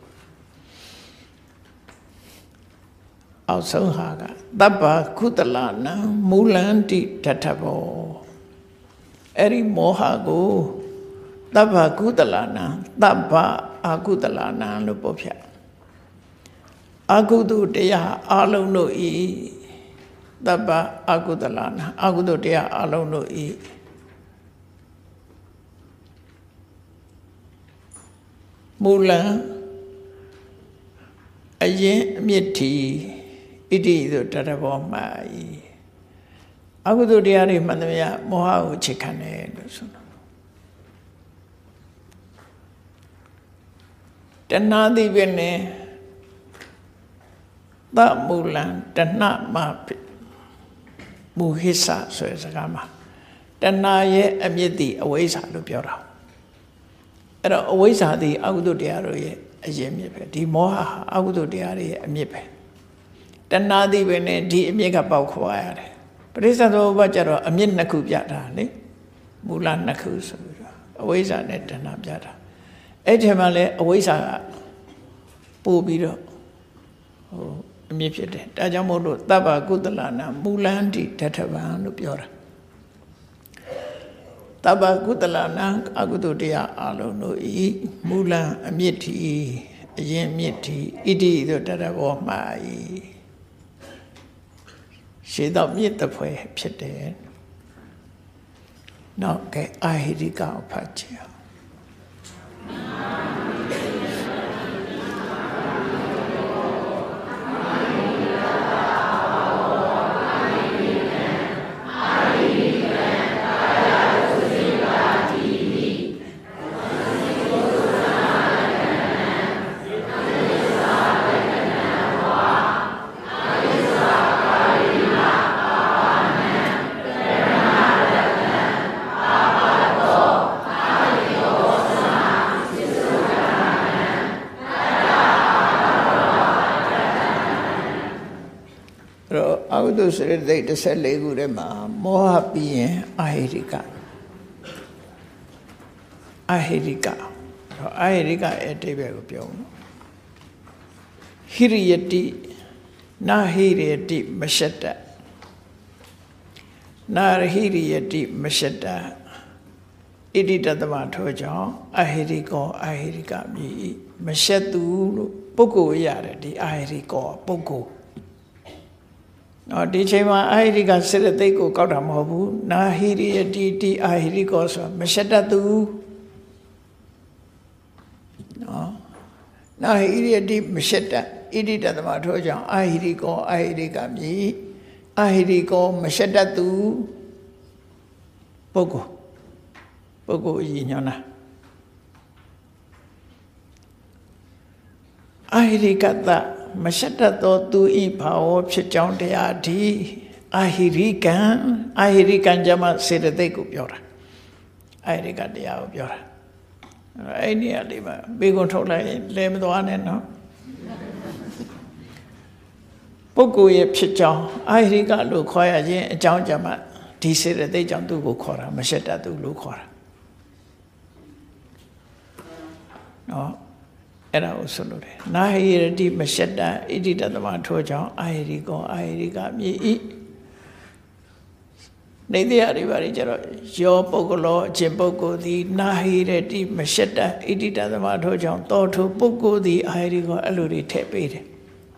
Speaker 1: အောက်ဆုံးဟာကတပ္ပကုသလနံမူလန္တိတထဘောအဲ့ဒီမောဟကိုတပ္ပကုသလနံတပ္ပအကုသလနံလို့ပြောပြအကုသိုလ်တရားအလုံးတို့ဤတပ္ပအကုသလနံအကုသိုလ်တရားအလုံးတို့ဤမူလံအရင်အမြစ်တီဣတိသို့တရဘောမှာဤအကုသိုလ်တရားတွေမှန်သမျှမောဟကိုချစ်ခံတယ်လို့ဆိုတော့တဏှာတိပဲနဲ့သမူလံတဏှမမူဟိစဆိုတဲ့စကားမှာတဏှာရဲ့အမြစ်တိအဝိဇ္ဇာလို့ပြောတာအဲ့တော့အဝိဇ္ဇာတိအကုသိုလ်တရားတို့ရဲ့အရင်မြစ်ပဲဒီမောဟဟာအကုသိုလ်တရားတွေရဲ့အမြစ်ပဲတဏှာတိပဲနဲ့ဒီအမြစ်ကပေါက်ခွာရတယ်ပရိစ္ဆေသောဘကျတော့အမြစ်နှစ်ခုပြတာလေမူလနှစ်ခုဆိုပြီးတော့အဝိဇ္ဇာနဲ့တဏှာပြတာအဲ့ဒီမှာလဲအဝိဇ္ဇာကပို့ပြီးတော့အမြစ်ဖြစ်တယ်ဒါကြောင့်မို့လို့တပ္ပကုသလနာမူလန္တိတထဗံလို့ပြောတာတပ္ပကုသလနာအကုသိုလ်တရားအလုံးတို့ဤမူလံအမြစ်တီအရင်မြစ်တီဣတိသို့တရဘောမှာဤရှေးတော့မြစ်တစ်ဖွဲဖြစ်တယ်။နောက်ကဲအာဟိရိကဖတ်ကြည့်အကုသိုလ်စရတိတ်14ခုထဲမှာမောဟပြီးရင်အာဟိရိကအာဟိရိကရဲ့အဓိပ္ပာယ်ကိုပြောဦးဟိရိယတိနာဟိရိယတိမရှတ္တနာဟိရိယတိမရှတ္တဣတိတသမထောကြောင့်အာဟိရိကောအာဟိရိကမြည်မရှက်သူလို့ပုဂ္ဂိုလ်ရတယ်ဒီအာဟိရိကောပုဂ္ဂိုလ်နော်ဒီချိန်မှာအာဟိရိကစေတသိက်ကိုကောက်တာမဟုတ်ဘူးနာဟိရိယတိတိအာဟိရိကောဆိုမရှက်တတ်သူနော်နာဟိရိယတိမရှက်တတ်ဣတိတသမထိုကြောင့်အာဟိရိကောအာဟိရိကမြည်အာဟိရိကောမရှက်တတ်သူပုဂ္ဂိုလ်အည်ညွှန်းတာအာဟိရိကတမရှက်တတ်သောသူဤဘာဝဖြစ်ကြောင်းတရားဒီအာဟိရိကံကြမှာစေတသိက်ကိုပြောတာအာဟိရိကတရားကိုပြောတာအဲ့ဒီနေရာလေးမှာဘေကွန်ထုတ်လိုက်ရင်လဲမသွားနဲ့နော်ပုဂ္ဂိုလ်ရဲ့ဖြစ်ကြောင်းအာဟိရိကလို့ခေါ်ရခြင်းအကြောင်းကြမှာဒီစေတသိက်ကြောင့်သူ့ကိုခေါ်တာမရှက်တတ်သူလို့ခေါ်တာနော်အဲ့ဒါကိုဆိုလို့တယ်နာဟိရတိမရှက်တဣတိတသမထိုကြောင့်အာဟိရိကောအာဟိရိကမြေဤနေတရားတွေပါကြတော့ယောပုဂ္ဂလောအချင်းပုဂ္ဂိုလ်သည်နာဟိရတိမရှက်တဣတိတသမထိုကြောင့်တောထိုပုဂ္ဂိုလ်သည်အာဟိရိကောအဲ့လိုတွေထည့်ပေးတယ်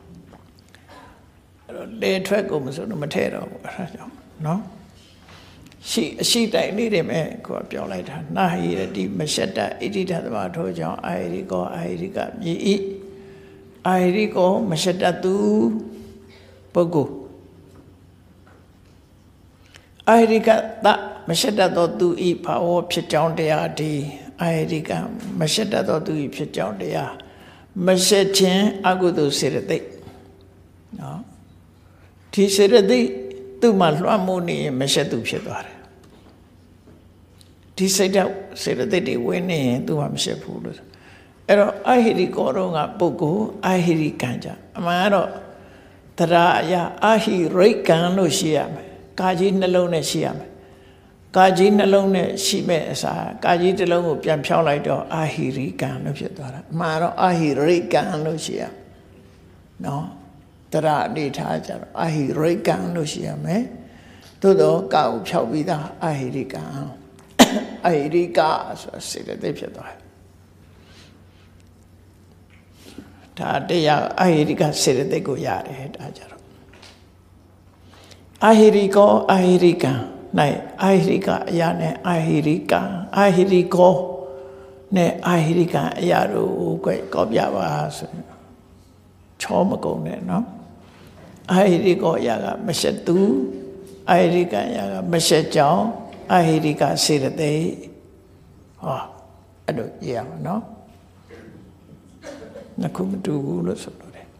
Speaker 1: အဲ့တော့လေထွက်ကိုမဆိုတော့မထည့်တော့ဘူးအဲ့ဒါကြောင့်နော်အရှိတိုင်လေးတွေမဲ့ကိုပြောလိုက်တာနာဟိရတိမရှက်တဣတိတသမထိုကြောင့်အာဟိရိကောအာဟိရိကမြေဤအာဟိရိကောမရှက်တသူပုဂ္ဂိုလ်အာဟိရိကတမရှက်တသောသူဤဘာဝဖြစ်ကြောင်းတရားဒီအာဟိရိကမရှက်တသောသူဤဖြစ်ကြောင်းတရားမရှက်ခြင်းအကုသိုလ်စေတသိက်နော်ဒီစေတသိက်သူ့မှာလွှမ်းမိုးနေရင်မရှက်သူဖြစ်သွားတယ်ဒီစိတ်ဓာတ်စေတသိက်တွေဝင်နေရင်သူ့မှာမရှက်ဘူးလို့အဲ့တော့အာဟိရိကောတော့ကပုဂ္ဂိုလ်အာဟိရိကံကြအမှန်ကတော့တရားအရာအာဟိရိကံလို့ရှိရမယ်ကာကြီးနှလုံးနဲ့ရှိရမယ်ကာကြီးနှလုံးနဲ့ရှိမဲ့အစားကာကြီးတစ်လုံးကိုပြန်ဖြောင်းလိုက်တော့အာဟိရိကံလို့ဖြစ်သွားတာအမှန်တော့အာဟိရိကံလို့ရှိရနော်တရားအနေထားကြတော့အာဟိရိကံလို့ရှိရမယ်သို့တော့ကာကိုဖြောက်ပြီးသားအာဟိရိကံအာဟိရိကဆိုတာစေတသိက်ဖြစ်သွားတယ်ဒါတရားအာဟိရိကစေတသိက်ကိုရတယ်ဒါကြတော့အာဟိရိကောအာဟိရိကံ၌အာဟိရိကအရာနဲ့အာဟိရိကံအာဟိရိကောနဲ့အာဟိရိကံအရာတို့ကိုကောပြပါဆိုချောမကုန်နဲ့နော်အာဟိရိကောအရာကမရှက်သူအာဟိရိကံအရာကမရှက်ကြောင်းအာဟိရိကစေတသိက်ဟောအဲ့လိုကြည့်ရမှာနော်နှစ်ခုမတူဘူးလို့ဆိုလို့တယ်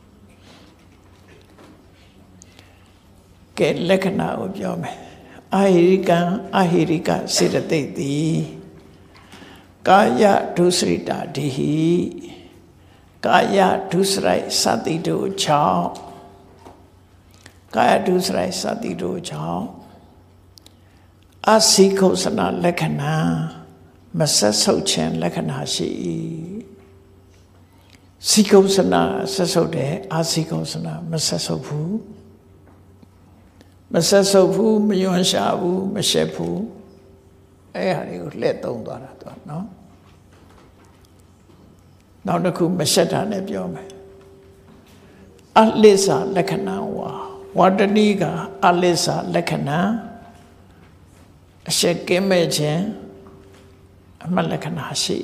Speaker 1: ကဲလက္ခဏာကိုပြောမယ်အာဟိရိကံအာဟိရိကစေတသိက်သည်ကာယဒုစရိတာတိဟိကာယဒုစရိုက်စသည်တို့ကြောင့်ကာယဒုစရိုက်စသည်တို့ကြောင့်အစိကုသနာလက္ခဏာမဆက်ဆုပ်ခြင်းလက္ခဏာရှိစိကုသနာဆက်ဆုပ်တယ်အစိကုသနာမဆက်ဆုပ်ဘူးမဆက်ဆုပ်ဘူးမယွန်းရှာဘူးမရှက်ဘူးအဲ့ဟာတွေကိုလှည့်သုံးသွားတာတော့နော်နောက်တစ်ခုမရှက်တာနဲ့ပြောမယ်အလစ္စာလက္ခဏာဝါတဏိကအလစ္စာလက္ခဏာအရှက်ကင်းမဲ့ခြင်းအမှတ်လက္ခဏာရှိ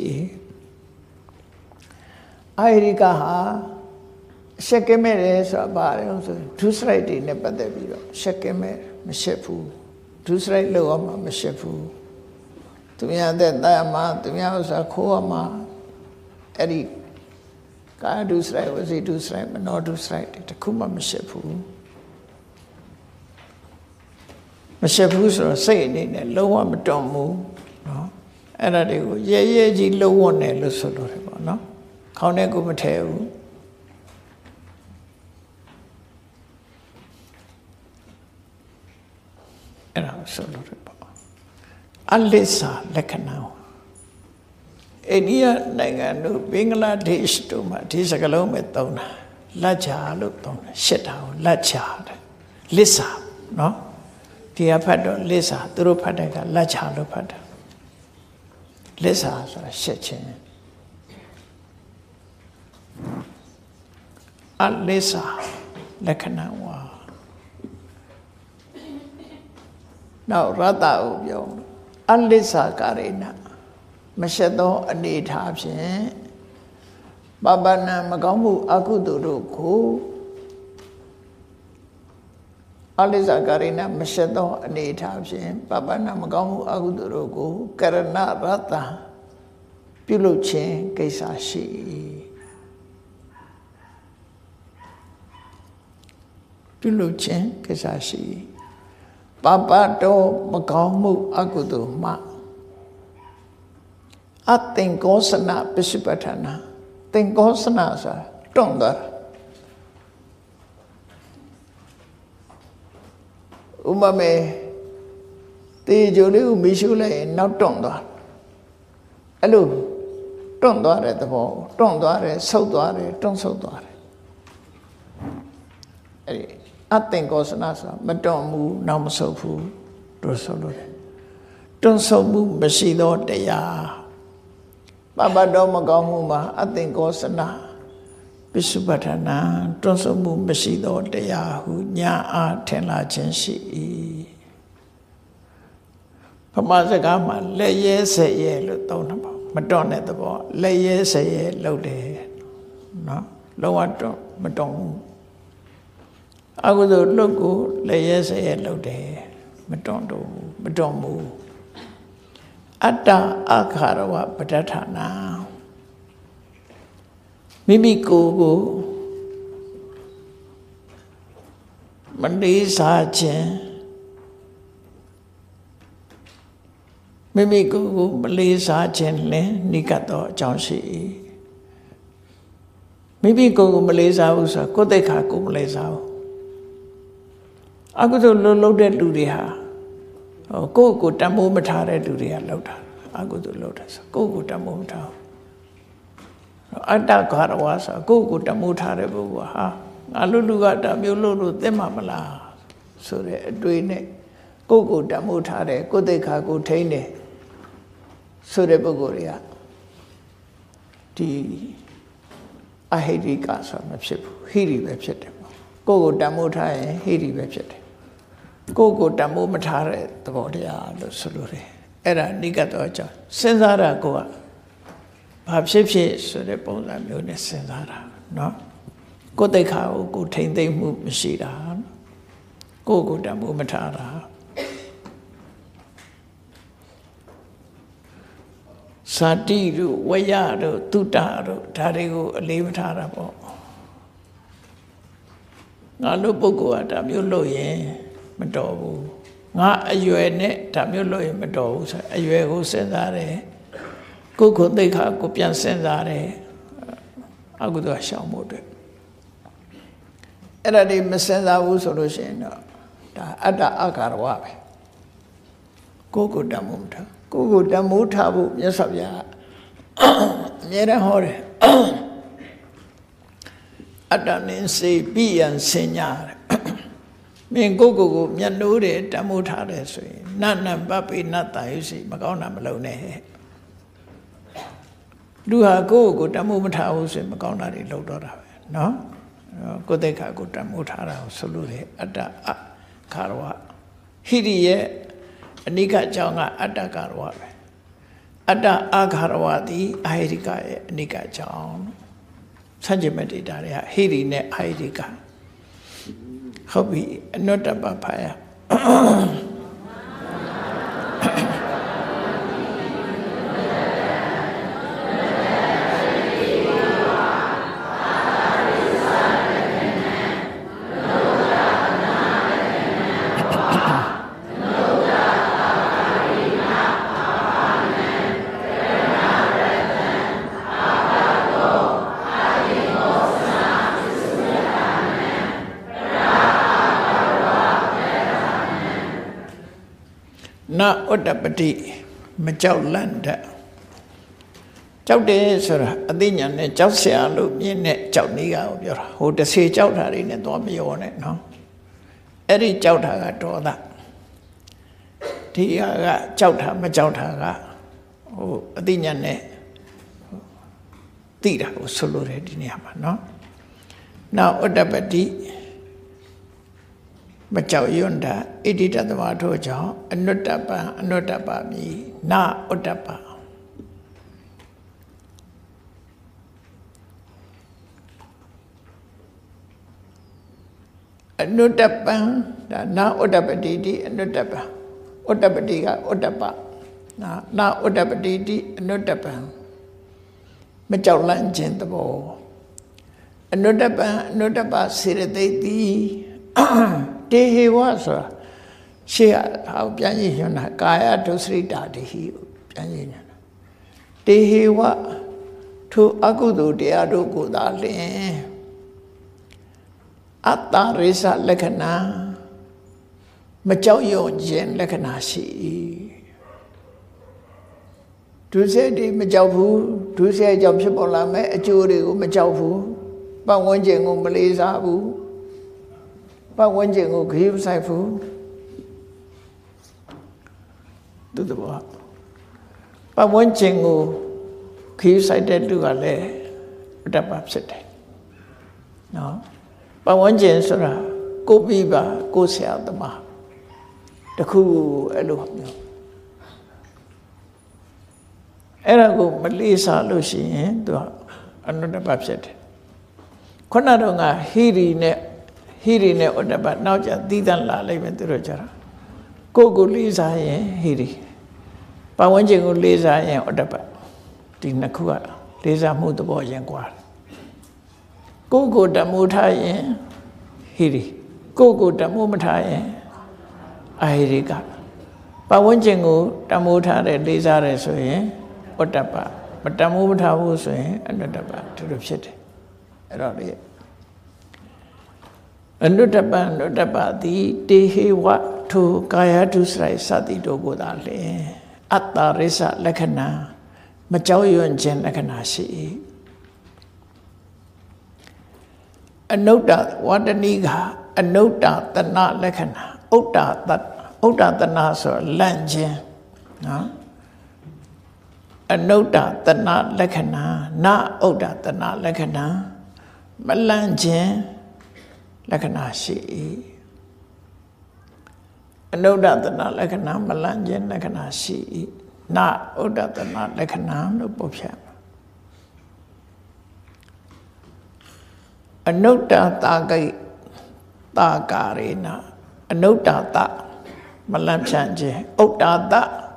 Speaker 1: အာဟိရိကဟာအရှက်ကင်းမဲ့တယ်ဆိုတာဘာလဲဆိုဒုစရိုက်တွေနဲ့ပတ်သက်ပြီးတော့ရှက်ကင်းမဲ့မရှက်ဘူးဒုစရိုက်လောက်အောင်မရှက်ဘူးသူများတဲ့တရားမှာသူများဥစ္စာခိုးအောင်မှာအဲ့ဒီကာဒုစရိုက်ဝစီဒုစရိုက်မနောဒုစရိုက်တခုမှမရှက်ဘူးမရှက်ဘူးဆိုတော့စိတ်အနေနဲ့လုံးဝမတွန့်ဘူးနော်အဲ့ဒါတွေကိုရဲရဲကြီးလုံးဝနဲ့လို့ဆိုလို့တယ်ပေါ့နော်ခေါင်းထဲကိုမထဲဘူးအဲ့ဒါဆိုလို့တယ်ပေါ့အလစ္စာလက္ခဏာအိန္ဒိယနိုင်ငံတို့ဘင်္ဂလားဒေ့ရှ်တို့မှာဒီစကားလုံးပဲသုံးတာလက်ချာလို့သုံးတယ်ရှစ်တာကိုလက်ချာတယ်လစ္စာနော်ဒီအဖတ်တော့လစ္စာသူတို့ဖတ်တဲ့ကလက်ချာလို့ဖတ်တယ်လစ္စာဆိုတာရှစ်ခြင်းအလစ္စာလက္ခဏာဝါနောက်ရတ္တကိုပြောအလစ္ဆာကာရိဏမရှက်သောအနေထားဖြင့်ပပနံမကောင်းမှုအကုသိုလ်တို့ကိုအလစ္ဆာကာရိဏမရှက်သောအနေထားဖြင့်ပပနံမကောင်းမှုအကုသိုလ်တို့ကိုကရဏရတ္တပြုလုပ်ခြင်းကိစ္စရှိပြုလုပ်ခြင်းကိစ္စရှိပပတောမကောင်းမှုအကုသိုလ်မှအသင်္ကောစနပစ္စုပ္ပထာနာသင်္ကောစနဆိုတာတွန့်သွားဥပမာတေဂျိုလေးကိုမိရှုလိုက်ရင်နောက်တွန့်သွားအဲ့လိုတွန့်သွားတဲ့သဘောတွန့်သွားတယ်ဆုတ်သွားတယ်တွန့်ဆုတ်သွားတယ်အဲ့ဒီအသင်္ကောစနဆိုတာမတွန့်ဘူးနောက်မဆုတ်ဘူးတို့ဆိုလို့တယ်တွန့်ဆုတ်မှုမရှိသောတရားပပတော်မကောင်းမှုမှာအသင်္ကောစနပစ္စုပ္ပထာနာတွန့်ဆုတ်မှုမရှိသောတရားဟုညာအားထင်လာခြင်းရှိ၏ဗမာစကားမှာလက်ရဲဆက်ရဲလို့သုံးတာပေါ့မတွန့်တဲ့သဘောလက်ရဲဆက်ရဲလုပ်တယ်နော်လုံးဝတွန့်မတွန့်ဘူးအကုသိုလ်လုပ်ကိုလက်ရဲဆက်ရဲလုပ်တယ်မတွန့်တော့ဘူးမတွန့်ဘူးအတ္တအခါရဝပဋ္ဌာနာမိမိကိုယ်ကိုမလေးစားခြင်းမိမိကိုယ်ကိုမလေးစားခြင်းလည်းနိကတ်သောအကြောင်းရှိ၏မိမိကိုယ်ကိုမလေးစားဘူးဆိုကိုယ်သိက္ခာကိုမလေးစားဘူးအကုသိုလ်လုပ်တဲ့လူတွေဟာကိုယ့်ကိုတန်ဖိုးမထားတဲ့လူတွေကလောက်တာအကုသိုလ်လုပ်တယ်ဆိုကိုယ့်ကိုတန်ဖိုးမထားအတ္တခါရဝါဆိုကိုယ့်ကိုတန်ဖိုးထားတဲ့ပုဂ္ဂိုလ်ဟာငါလူကတမျိုးလို့သိမှာမလားဆိုတဲ့အတွေ့နဲ့ကိုယ့်ကိုတန်ဖိုးထားတယ်ကိုယ်သိက္ခာကိုထိန်းတယ်ဆိုတဲ့ပုဂ္ဂိုလ်တွေကဒီအဟိရိကဆိုမဖြစ်ဘူးဟိရိပဲဖြစ်တယ်ပေါ့ကိုယ့်ကိုတန်ဖိုးထားရင်ဟိရိပဲဖြစ်တယ်ကိုယ့်ကိုတန်ဖိုးမထားတဲ့သဘောတရားလို့ဆိုလိုတယ်အဲ့ဒါနိကတ်တော့ကြောင့်စဉ်းစားတာကိုကဘာဖြစ်ဖြစ်ဆိုတဲ့ပုံစံမျိုးနဲ့စဉ်းစားတာเนาะကိုယ်သိက္ခာကိုကိုထိမ့်သိမ့်မှုမရှိတာကိုယ့်ကိုတန်ဖိုးမထားတာစာတိတို့ဝယတို့တုတ္တတို့ဒါတွေကိုအလေးမထားတာပေါ့ငါတို့ပုဂ္ဂိုလ်ကဒါမျိုးလုပ်ရင်မတော်ဘူးငါအရွယ်နဲ့ဒါမျိုးလုပ်ရင်မတော်ဘူးဆိုအရွယ်ကိုစဉ်းစားတယ်ကိုယ်ကိုသိက္ခာကိုပြန်စဉ်းစားတယ်အကုသိုလ်ရှောင်ဖို့အတွက်အဲ့ဒါတွေမစဉ်းစားဘူးဆိုလို့ရှိရင်တော့ဒါအတ္တအခါရဝပဲကိုယ်ကိုတမိုးထားကိုယ်ကိုတမိုးထားဖို့မြတ်စွာဘုရားအမြဲတမ်းဟောတယ်အတ္တနင်းစေပိယံစင်ညာမင်းကိုမျက်နှိုးတယ်တမိုးထားတယ်ဆိုရင်နတ်နံပပိနတ်တာယုစီမကောင်းတာမလုပ်နဲ့လူဟာကိုတမိုးမထားဘူးဆိုရင်မကောင်းတာတွေလုပ်တော့တာပဲเนาะကိုယ်သိက္ခာကိုတမိုးထားတာကိုဆိုလို့တယ်အတ္တအခါရဝဟိရိရဲ့အနိကအကြောင်းကအတ္တကာရဝပဲအတ္တအခါရဝသည်အဟိရိကရဲ့အနိကအကြောင်းဆန့်ကျင်ဘက်တွေဒါတွေကဟိရိနဲ့အဟိရိကဟုတ်ပြီအနုတ္တပဖာယနာဥတ္တပတိမကြောက်လန့်တဲ့ကြောက်တယ်ဆိုတာအသိဉာဏ်နဲ့ကြောက်เสียလို့မြင်တဲ့ကြောက်နေကကိုပြောတာဟိုတစ်စေကြောက်တာတွေနဲ့တော့မရောနဲ့နော်အဲ့ဒီကြောက်တာကဒေါသဒီကကြောက်တာမကြောက်တာကဟိုအသိဉာဏ်နဲ့သိတာကိုဆိုလိုတယ်ဒီနေရာမှာနော်နာဥတ္တပတိမကြောက်ရွံ့တာဣတိတတဝါထို့ကြောင့်အနုတ္တပံအနုတ္တပမည်နာဥတ္တပအနုတ္တပံဒါနာဥတ္တပတိတိအနုတ္တပံဥတ္တပတိကဥတ္တပနာဥတ္တပတိတိအနုတ္တပံမကြောက်လန့်ခြင်းသဘောအနုတ္တပံအနုတ္တပစေရသိတိတေဟေဝဆိုတာရှေ့ဟာပြန်ရည်ညွှန်းတာကာယဒုစရိတာတိဟိပြန်ရည်ညွှန်းတာတေဟေဝထိုအကုသိုလ်တရားတို့ကိုသာလျှင်အတ္တရိစလက္ခဏာမကြောက်ရွံ့ခြင်းလက္ခဏာရှိဒုစရိုက်တွေမကြောက်ဘူးဒုစရိုက်ကြောင့်ဖြစ်ပေါ်လာမဲ့အကျိုးတွေကိုမကြောက်ဘူးပတ်ဝန်းကျင်ကိုမလေးစားဘူးပတ်ဝန်းကျင်ကိုဂရုမစိုက်ဘူးသူတဘောပတ်ဝန်းကျင်ကိုဂရုစိုက်တဲ့လူကလည်းဥတ္တပဖြစ်တယ်နော်ပတ်ဝန်းကျင်ဆိုတာကိုပြီးပါကိုဆရာသမားတခုအဲ့လိုမျိုးအဲ့ဒါကိုမလေးစားလို့ရှိရင်သူကအနုတ္တပဖြစ်တယ်ခုနတော့ကဟိရိနဲ့ဥတ္တပနောက်ကျသီးသန့်လာလိုက်မယ်သူတို့ကြတာကိုလေးစားရင်ဟိရိပတ်ဝန်းကျင်ကိုလေးစားရင်ဥတ္တပဒီနှစ်ခုကလေးစားမှုသဘောရင်ကွာကိုတမိုးထားရင်ဟိရိကိုတမိုးမထားရင်အဟိရိကပတ်ဝန်းကျင်ကိုတမိုးထားတယ်လေးစားတယ်ဆိုရင်ဥတ္တပမတမိုးမထားဘူးဆိုရင်အနုတ္တပဒီလိုဖြစ်တယ်အဲ့တော့လေအနုတ္တပသည်တေဟေဝထိုကာယဒုစရိုက်စသည်တို့ကိုသာလေအတ္တရိစလက္ခဏာမကြောက်ရွံ့ခြင်းလက္ခဏာရှိအနုတ္တဝတ္တနိကအနုတ္တတဏလက္ခဏာဥတ္တတဏဆိုလန့်ခြင်းနော်အနုတ္တတဏလက္ခဏာနဥတ္တတဏလက္ခဏာမလန့်ခြင်းလက္ခဏာရှိအနုတ္တတဏလက္ခဏာမလန့်ခြင်းလက္ခဏာရှိနဥတ္တတဏလက္ခဏာလို့ပုတ်ဖြတ်အနုတ္တတာကိတာကာရေနအနုတ္တတမလန့်ဖြန့်ခြင်းဥတ္တတ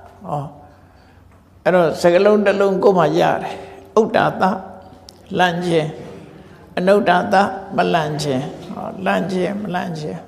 Speaker 1: အဲ့တော့စကလုံးတစ်လုံးကိုမှရတယ်ဥတ္တတလန့်ခြင်းအနုတ္တတမလန့်ခြင်းလန့်ခြင်းမလန့်ခြင်း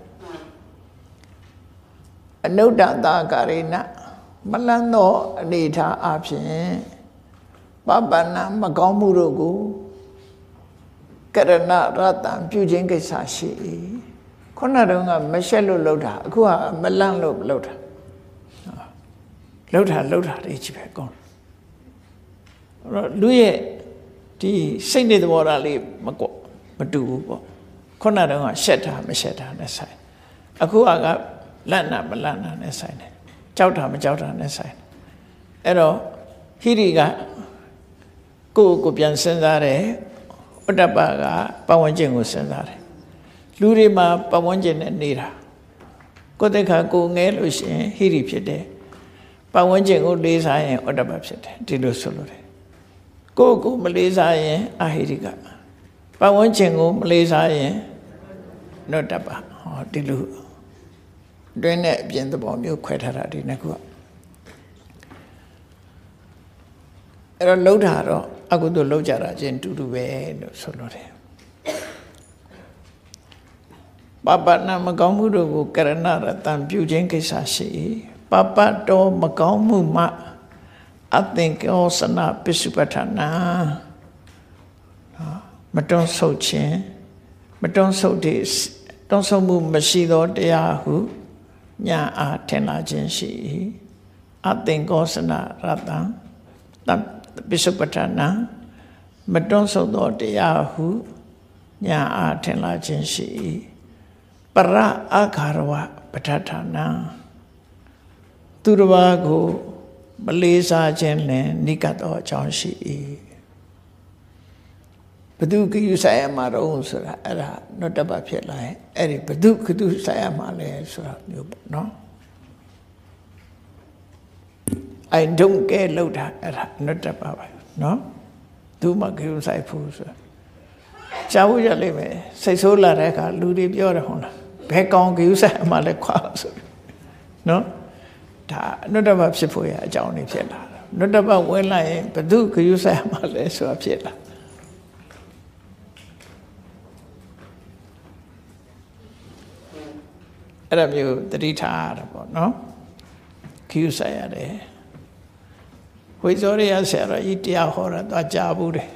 Speaker 1: အနုတ္တတာကာရေနမလန့်သောအနေထားအဖြစ်ပပနာမကောင်းမှုတို့ကိုကရဏရတံပြုခြင်းကိစ္စရှိခုနတုန်းကမရှက်လို့လှုပ်တာအခုကမလန့်လို့လှုပ်တာလှုပ်တာတွေကြီးပဲကောင်းအဲ့တော့လူရဲ့ဒီစိတ်နေသဘောထားလေးမတူဘူးပေါ့ခုနတုန်းကရှက်တာမရှက်တာနဲ့ဆိုင်အခုကလန့်တာမလန့်တာနဲ့ဆိုင်တယ်ကြောက်တာမကြောက်တာနဲ့ဆိုင်အဲ့တော့ဟိရိကကိုပြန်စဉ်းစားတယ်ဥတ္တပကပတ်ဝန်းကျင်ကိုစဉ်းစားတယ်လူတွေမှာပတ်ဝန်းကျင်နဲ့နေတာကိုယ်တခါကိုငဲလို့ရှိရင်ဟိရိဖြစ်တယ်ပတ်ဝန်းကျင်ကိုလေးစားရင်ဥတ္တပဖြစ်တယ်ဒီလိုဆိုလို့တယ်ကိုမလေးစားရင်အဟိရိကပတ်ဝန်းကျင်ကိုမလေးစားရင်နုတ္တပဒီလိုတွင်းနဲ့အပြင်သဘောမျိုးခွဲထားတာဒီနှစ်ခုကအဲ့တော့လှုပ်တာတော့အကုသိုလ်လှုပ်ကြတာချင်းတူတူပဲလို့ဆိုလို့တယ်ပပနာမကောင်းမှုတို့ကိုကရဏရတံပြုခြင်းကိစ္စရှိပပတော်မကောင်းမှုမှအသင်္ကောစနပစ္စုပ္ပထာနာမတွန်းဆုတ်ခြင်းမတွန်းဆုတ်တဲ့တွန်းဆုတ်မှုမရှိသောတရားဟုညာအားထင်လာခြင်းရှိအသင်္ကောစနရတံပစ္စုပ္ပထာနာမတွန်းဆုတ်သောတရားဟုညာအားထင်လာခြင်းရှိပရအခါရဝပဋ္ဌဌာနာသူတစ်ပါးကိုမလေးစားခြင်းလည်းနိကတ်သောအကြောင်းရှိဘသူကယူဆိုင်ရမှာတော့ဆိုတာအဲ့ဒါနောတ္တပဖြစ်လာရင်အဲ့ဒီဘသူကသူဆိုင်ရမှာလဲဆိုတာမျိုးပေါ့နော် I don't care လောက်တာအဲ့ဒါနောတ္တပပါနော်သူမှကယူဆိုင်ဖို့ဆိုရှားဖို့ရလိမ့်မယ်စိတ်ဆိုးလာတဲ့အခါလူတွေပြောတယ်ဟုတ်လားဘယ်ကောင်ကယူဆိုင်မှာလဲခွာဆိုနော်ဒါနောတ္တပဖြစ်ဖို့ရအကြောင်းနေဖြစ်လာတာနောတ္တပဝင်လာရင်ဘသူကယူဆိုင်မှာလဲဆိုတာဖြစ်လာအဲ့ဒါမျိုးတတိထားရတာပေါ့နော်ခူးဆိုင်ရတယ်ဝိဇောရိယဆရာတော်ဤတရားဟောတာတော့ကြားဘူးတယ်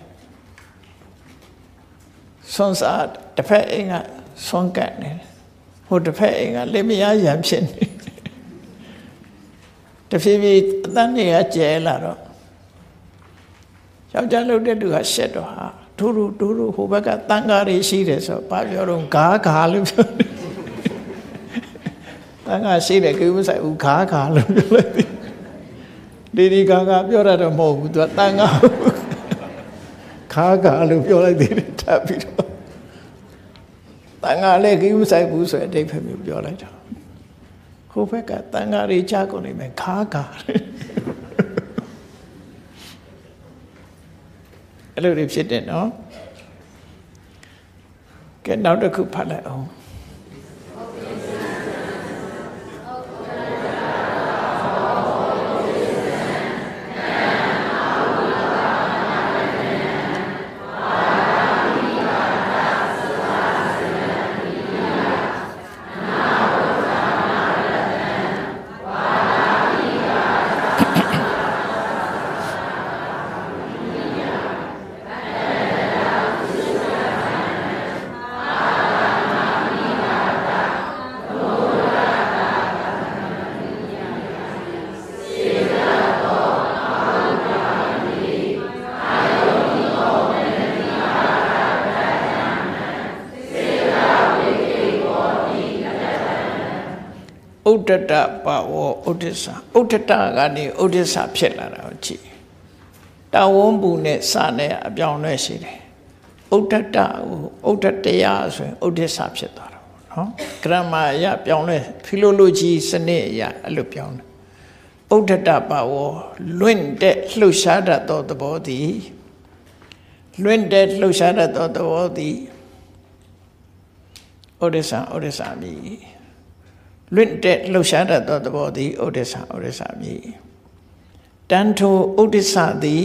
Speaker 1: ဆွန်စားတစ်ဖက်အိမ်ကဆွန်ကတ်နေဟိုတစ်ဖက်အိမ်ကလက်မရရံဖြစ်နေတဖြည်းဖြည်းအတန်းတွေကကျဲလာတော့ယောက်ျားလုပ်တဲ့သူကရှက်တော့ဟာထိုးဟိုဘက်ကတန်ဃာတွေရှိတယ်ဆိုဘာပြောတော့ဂါလို့ပြောတယ်တန်ခါရှိတယ်ကိမဆိုင်ဘူးခါလို့ပြောလိုက်တယ်ဒီခါပြောတာတော့မဟုတ်ဘူးသူကတန်ခါခါလို့ပြောလိုက်တယ်ထပ်ပြီးတော့တန်ခါလည်းကိမဆိုင်ဘူးဆိုတဲ့အဓိပ္ပာယ်မျိုးပြောလိုက်တာဟိုဘက်ကတန်ခါတွေကြားကုန်နေမယ်ခါအဲ့လိုတွေဖြစ်တယ်နော်ကဲနောက်တစ်ခုဖတ်လိုက်အောင်ဥဒ္ဒတပဝဥဒ္ဒစ္စဥဒ္ဒတကနေဥဒ္ဒစ္စဖြစ်လာတာကိုကြည့်တာဝန်းပူနဲ့စနဲ့အပြောင်းလဲရှိတယ်ဥဒ္ဒတကိုဥဒ္ဒတရားဆိုရင်ဥဒ္ဒစ္စဖြစ်သွားတာပေါ့နော်ဂရမအရပြောင်းလဲဖီလိုလိုဂျီစနစ်အရအဲ့လိုပြောင်းတယ်ဥဒ္ဒတပဝလွင့်တဲ့လှုပ်ရှားတတ်သောသဘောသည်လွင့်တဲ့လှုပ်ရှားတတ်သောသဘောသည်ဥဒ္ဒစ္စမည်လွင့်တဲ့လှုပ်ရှားတတ်သောသဘောသည်ဥဒ္ဒစ္စမည်တန်ထိုဥဒ္ဒစ္စသည်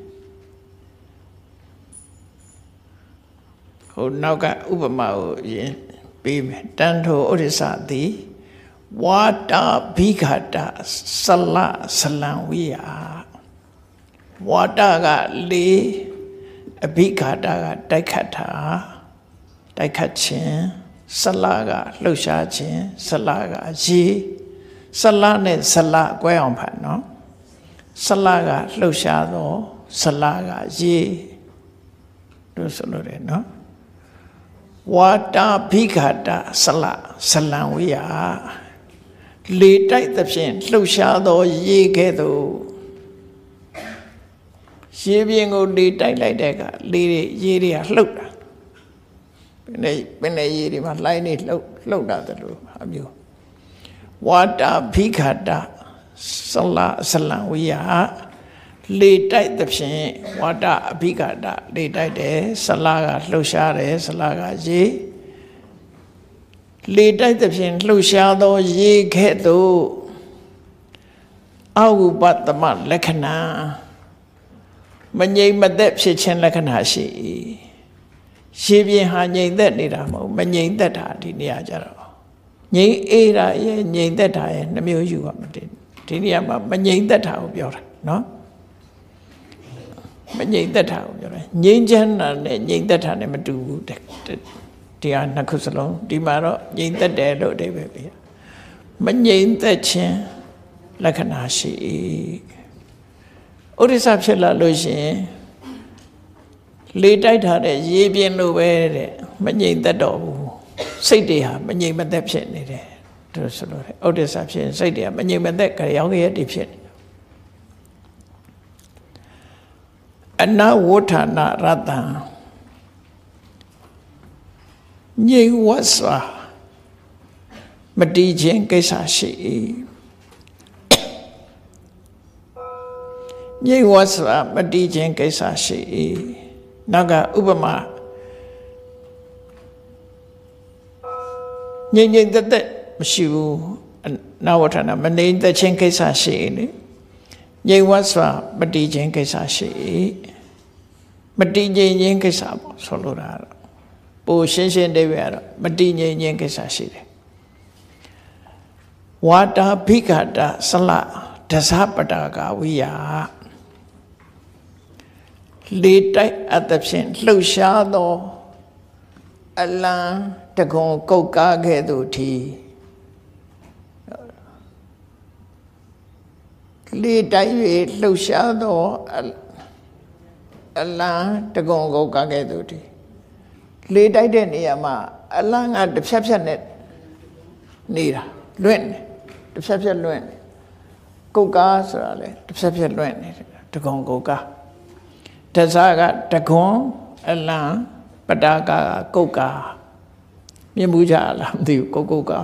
Speaker 1: ဟိုနောက်ကဥပမာကိုရင်ပေးမယ်တန်ထိုဥဒ္ဒစ္စသည်ဝါတာဘိခတဆလဆလံဝိယဝါတာကလေအဘိခတကတိုက်ခတ်တာတိုက်ခတ်ခြင်းဆလကလှုပ်ရှားခြင်းဆလကရေဆလနဲ့ဆလကွဲအောင်ဖတ်နော်ဆလကလှုပ်ရှားတော့ဆလကရေတို့ဆိုလို့တယ်နော်ဝါတာဘိခတဆလဆလံဝိယလေတိုက်သဖြင့်လှုပ်ရှားသောရေကဲ့သို့ရေပြင်ကိုလေတိုက်လိုက်တဲ့အခါလေတွေရေတွေကလှုပ်တာပင်လေရေတွေမှာလှိုင်းနေလှုပ်တာတလို့အမျိုးဝါတာဘိခတဆလံဝိယလေတိုက်သဖြင့်ဝါတာအဘိခတလေတိုက်တယ်ဆလကလှုပ်ရှားတယ်ဆလကရေလေတိုက်သဖြင့်လှုပ်ရှားသောရေခဲ့သို့အဝုပတမလက္ခဏာမငြိမ်မသက်ဖြစ်ခြင်းလက္ခဏာရှိရေပြင်ဟာငြိမ်သက်နေတာမဟုတ်မငြိမ်သက်တာဒီနေရာကြတော့ငြိမ်အေးတာရဲ့ငြိမ်သက်တာရဲ့နှမျိုးယူရမှာဒီနေရာမှာမငြိမ်သက်တာကိုပြောတာနော်မငြိမ်သက်တာကိုပြောတာငြိမ်ချမ်းတာနဲ့ငြိမ်သက်တာနဲ့မတူဘူးဒီဟာနှစ်ခုစလုံးဒီမှာတော့ငြိမ်သက်တယ်လို့အဓိပ္ပာယ်ပေးမငြိမ်သက်ခြင်းလက္ခဏာရှိဥဒိစ္စဖြစ်လာလို့ရှိရင်လေတိုက်ထားတဲ့ရေပြင်းလိုပဲတဲ့မငြိမ်သက်တော့ဘူးစိတ်တွေဟာမငြိမ်မသက်ဖြစ်နေတယ်တို့ဆိုလို့ဥဒိစ္စဖြစ်စိတ်တွေကမငြိမ်မသက်ကြောင်ရည်တည်ဖြစ်နေအနဝဋ္ဌာဏရတ္တံငြိမ်ဝတ်စွာမတည်ခြင်းကိစ္စရှိ၏ငြိမ်ဝတ်စွာမတည်ခြင်းကိစ္စရှိ၏နောက်ကဥပမာငြိမ်သက်သက်မရှိဘူးနာဝဌာနမနေသက်ခြင်းကိစ္စရှိ၏လေငြိမ်ဝတ်စွာမတည်ခြင်းကိစ္စရှိ၏မတည်ငြိမ်ခြင်းကိစ္စပေါ့ဆိုလိုတာတော့ပိုရှင်းရှင်းလေးပဲတော့မတည်ငြိမ်ခြင်းကိစ္စရှိတယ်ဝါတာဘိက္ခတဆလဒဇပတာကဝိယလေတိုက်အပ်သဖြင့်လှုပ်ရှားသောအလံတကုံကုတ်ကားခဲ့သူထီလေတိုက်၍လှုပ်ရှားသောအလံတကုံကုတ်ကားခဲ့သူထီလေတိုက်တဲ့နေရာမှာအလံကတစ်ဖြတ်ဖြတ်နဲ့နေတာလွင့်နေတစ်ဖြတ်ဖြတ်လွင့်နေကုတ်ကားဆိုတာလေတစ်ဖြတ်ဖြတ်လွင့်နေတကုံကုတ်ကားတစားကတကွန်အလံပတာကာကုတ်ကာမြင်မှုကြလားမသိဘူးကုတ်ကာ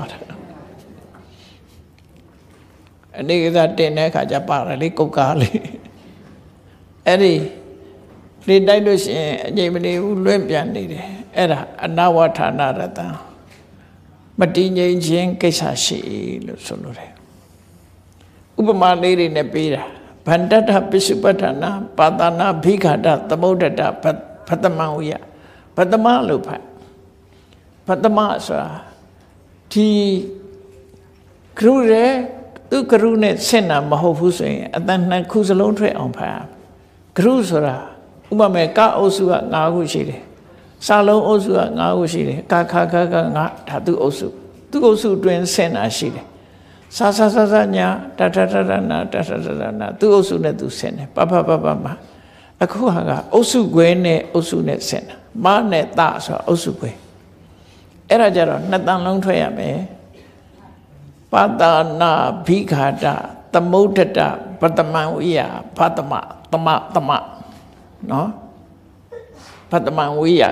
Speaker 1: အနေကစားတင်တဲ့အခါကျပါတယ်လေကုတ်ကာလေအဲ့ဒီလေတိုက်လို့ရှိရင်အငြိမ်မနေဘူးလွင့်ပြန်နေတယ်အဲ့ဒါအနဝဌာနရတံမတည်ငြိမ်ခြင်းကိစ္စရှိလို့ဆိုလိုတယ်ဥပမာလေးတွေနဲ့ပေးတာဗန္တတပစ္စုပ္ပတ္ထနာပါတနာဘိက္ခတသမုဒ္ဒတဖတမဝိယဖတမလို့ဖတ်ဖတမဆိုတာဒီကရုရဲသူကရုနဲ့ဆင့်တာမဟုတ်ဘူးဆိုရင်အတန်နှစ်ခုစလုံးထွက်အောင်ဖတ်ကရုဆိုတာဥပမာကအုပ်စုက9ခုရှိတယ်စာလုံးအုပ်စုက9ခုရှိတယ်ကခခခ9ဒါသူအုပ်စုသူအုပ်စုတွင်ဆင့်တာရှိတယ်စာညာတထနာသူအုပ်စုနဲ့သူဆင်တယ်ပပမှာအခုဟာကအုပ်စုခွဲနဲ့အုပ်စုနဲ့ဆင်တာမနဲ့တဆိုတာအုပ်စုခွဲအဲ့ဒါကြတော့နှစ်တန်လုံးထွက်ရမယ်ပါတနာဘိက္ခတသမုဒ္ဒတပတမဝိယဖတမသမနော်ဖတမဝိယ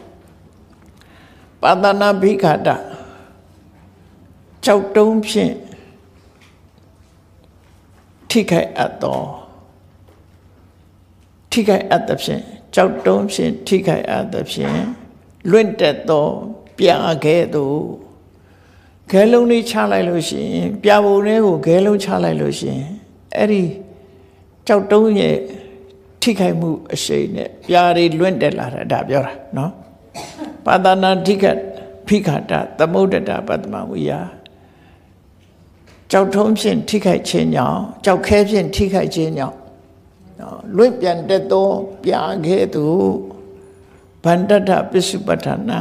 Speaker 1: ပါတနာဘိက္ခတကြောက်တုံးဖြင့်ထိခိုက်အပ်သောထိခိုက်အပ်သဖြင့်ကြောက်တုံးဖြင့်ထိခိုက်အပ်သဖြင့်လွင့်တက်သောပြာခဲသို့ခဲလုံးလေးချလိုက်လို့ရှိရင်ပြာပုံလေးကိုခဲလုံးချလိုက်လို့ရှိရင်အဲ့ဒီကြောက်တုံးရဲ့ထိခိုက်မှုအရှိန်နဲ့ပြာတွေလွင့်တက်လာတာဒါပြောတာနော်ပါဒနာထိခိုက်ဖိခတသမုဒ္ဒတပတ္တမဝိယကြောက်ထုံးဖြင့်ထိခိုက်ခြင်းကြောင့်ကြောက်ခဲဖြင့်ထိခိုက်ခြင်းကြောင့်လွင့်ပြန်တက်သောပြာခဲသို့ဗန္တတပစ္စုပ္ပတ္ထနာ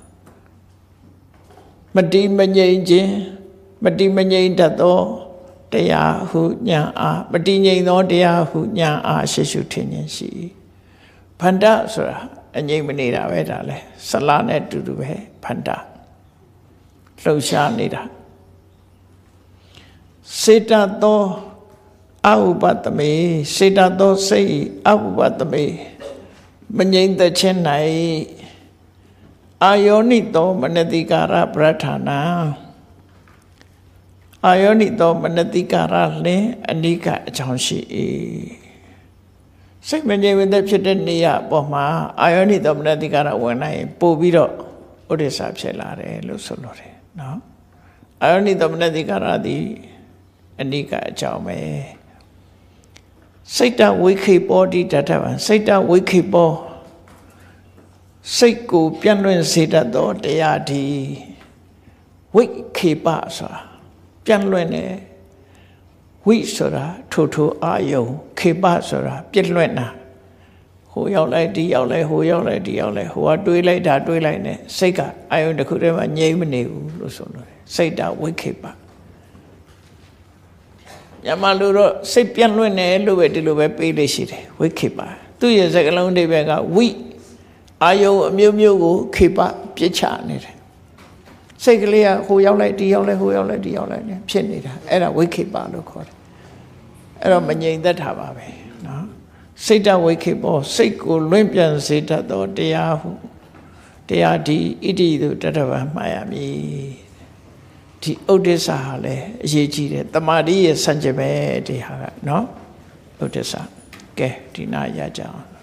Speaker 1: မတိမငြိမ်ခြင်းမတိမငြိမ်တတ်သောတရားဟုညာအားမတိငြိမ်သောတရားဟုညာအားရှေ့ရှုထင်ခြင်းရှိဗန္တဆိုတာအငြိမ်မနေတာပဲဒါလဲဆလာနဲ့တူတူပဲဗန္တလှုပ်ရှားနေတာစေတသောအဥပတမေစေတသောစိတ်အဥပတမေမငြိမ်သက်ခြင်း၌အာယောနိသောမနတိကာရပရဌာနာအာယောနိသောမနတိကာရလင်အနိကအကြောင်းရှိ၏စိတ်မငြိမ်သက်ဖြစ်တဲ့နေရာပေါ်မှာအာယောနိသောမနတိကာရဝင်နိုင်ပို့ပြီးတော့ဥဒိစ္စဖြစ်လာတယ်လို့ဆိုလိုတယ်နော်အာယောနိသောမနတိကာရသည်အနိကအကြောင်းပဲစိတ်တဝိခိပောတိတထဗံစိတ်တဝိခိပောစိတ်ကိုပြန့်လွင့်စေတတ်သောတရားဒီဝိခိပဆိုတာပြန့်လွင့်တယ်ဝိဆိုတာထိုအာယုံခိပဆိုတာပြည့်လွင့်တာဟိုရောက်လိုက်ဒီရောက်လိုက်ဟိုရောက်လိုက်ဒီရောက်လိုက်ဟိုကတွေးလိုက်တာတွေးလိုက်နဲ့စိတ်ကအာယုံတစ်ခုတည်းမှာငြိမ်မနေဘူးလို့ဆိုလို့တယ်စိတ်တဝိခိပညမလူတော့စိတ်ပြန့်လွင့်တယ်လို့ပဲဒီလိုပဲပေးလို့ရှိတယ်ဝိခိပသူ့ရဲ့စကားလုံးတွေပဲကဝိအာယုံအမျိုးမျိုးကိုခိပပြစ်ချနေတယ်စိတ်ကလေးကဟိုရောက်လိုက်ဒီရောက်လိုက်ဟိုရောက်လိုက်ဒီရောက်လိုက်နဲ့ဖြစ်နေတာအဲ့ဒါဝိခိပလို့ခေါ်တယ်အဲ့တော့မငြိမ်သက်တာပါပဲနော်စိတ်တဝိခိပောစိတ်ကိုလွင့်ပြန်စေတတ်သောတရားဟုတရားဒီဣတိတုတတဗံမှားရမည်ဒီဥဒိစ္စဟာလည်းအရေးကြီးတယ်တမာတိရဲ့စံကျင်ပဲဒီဟာကနော်ဥဒိစ္စကဲဒီနာရကြအောင်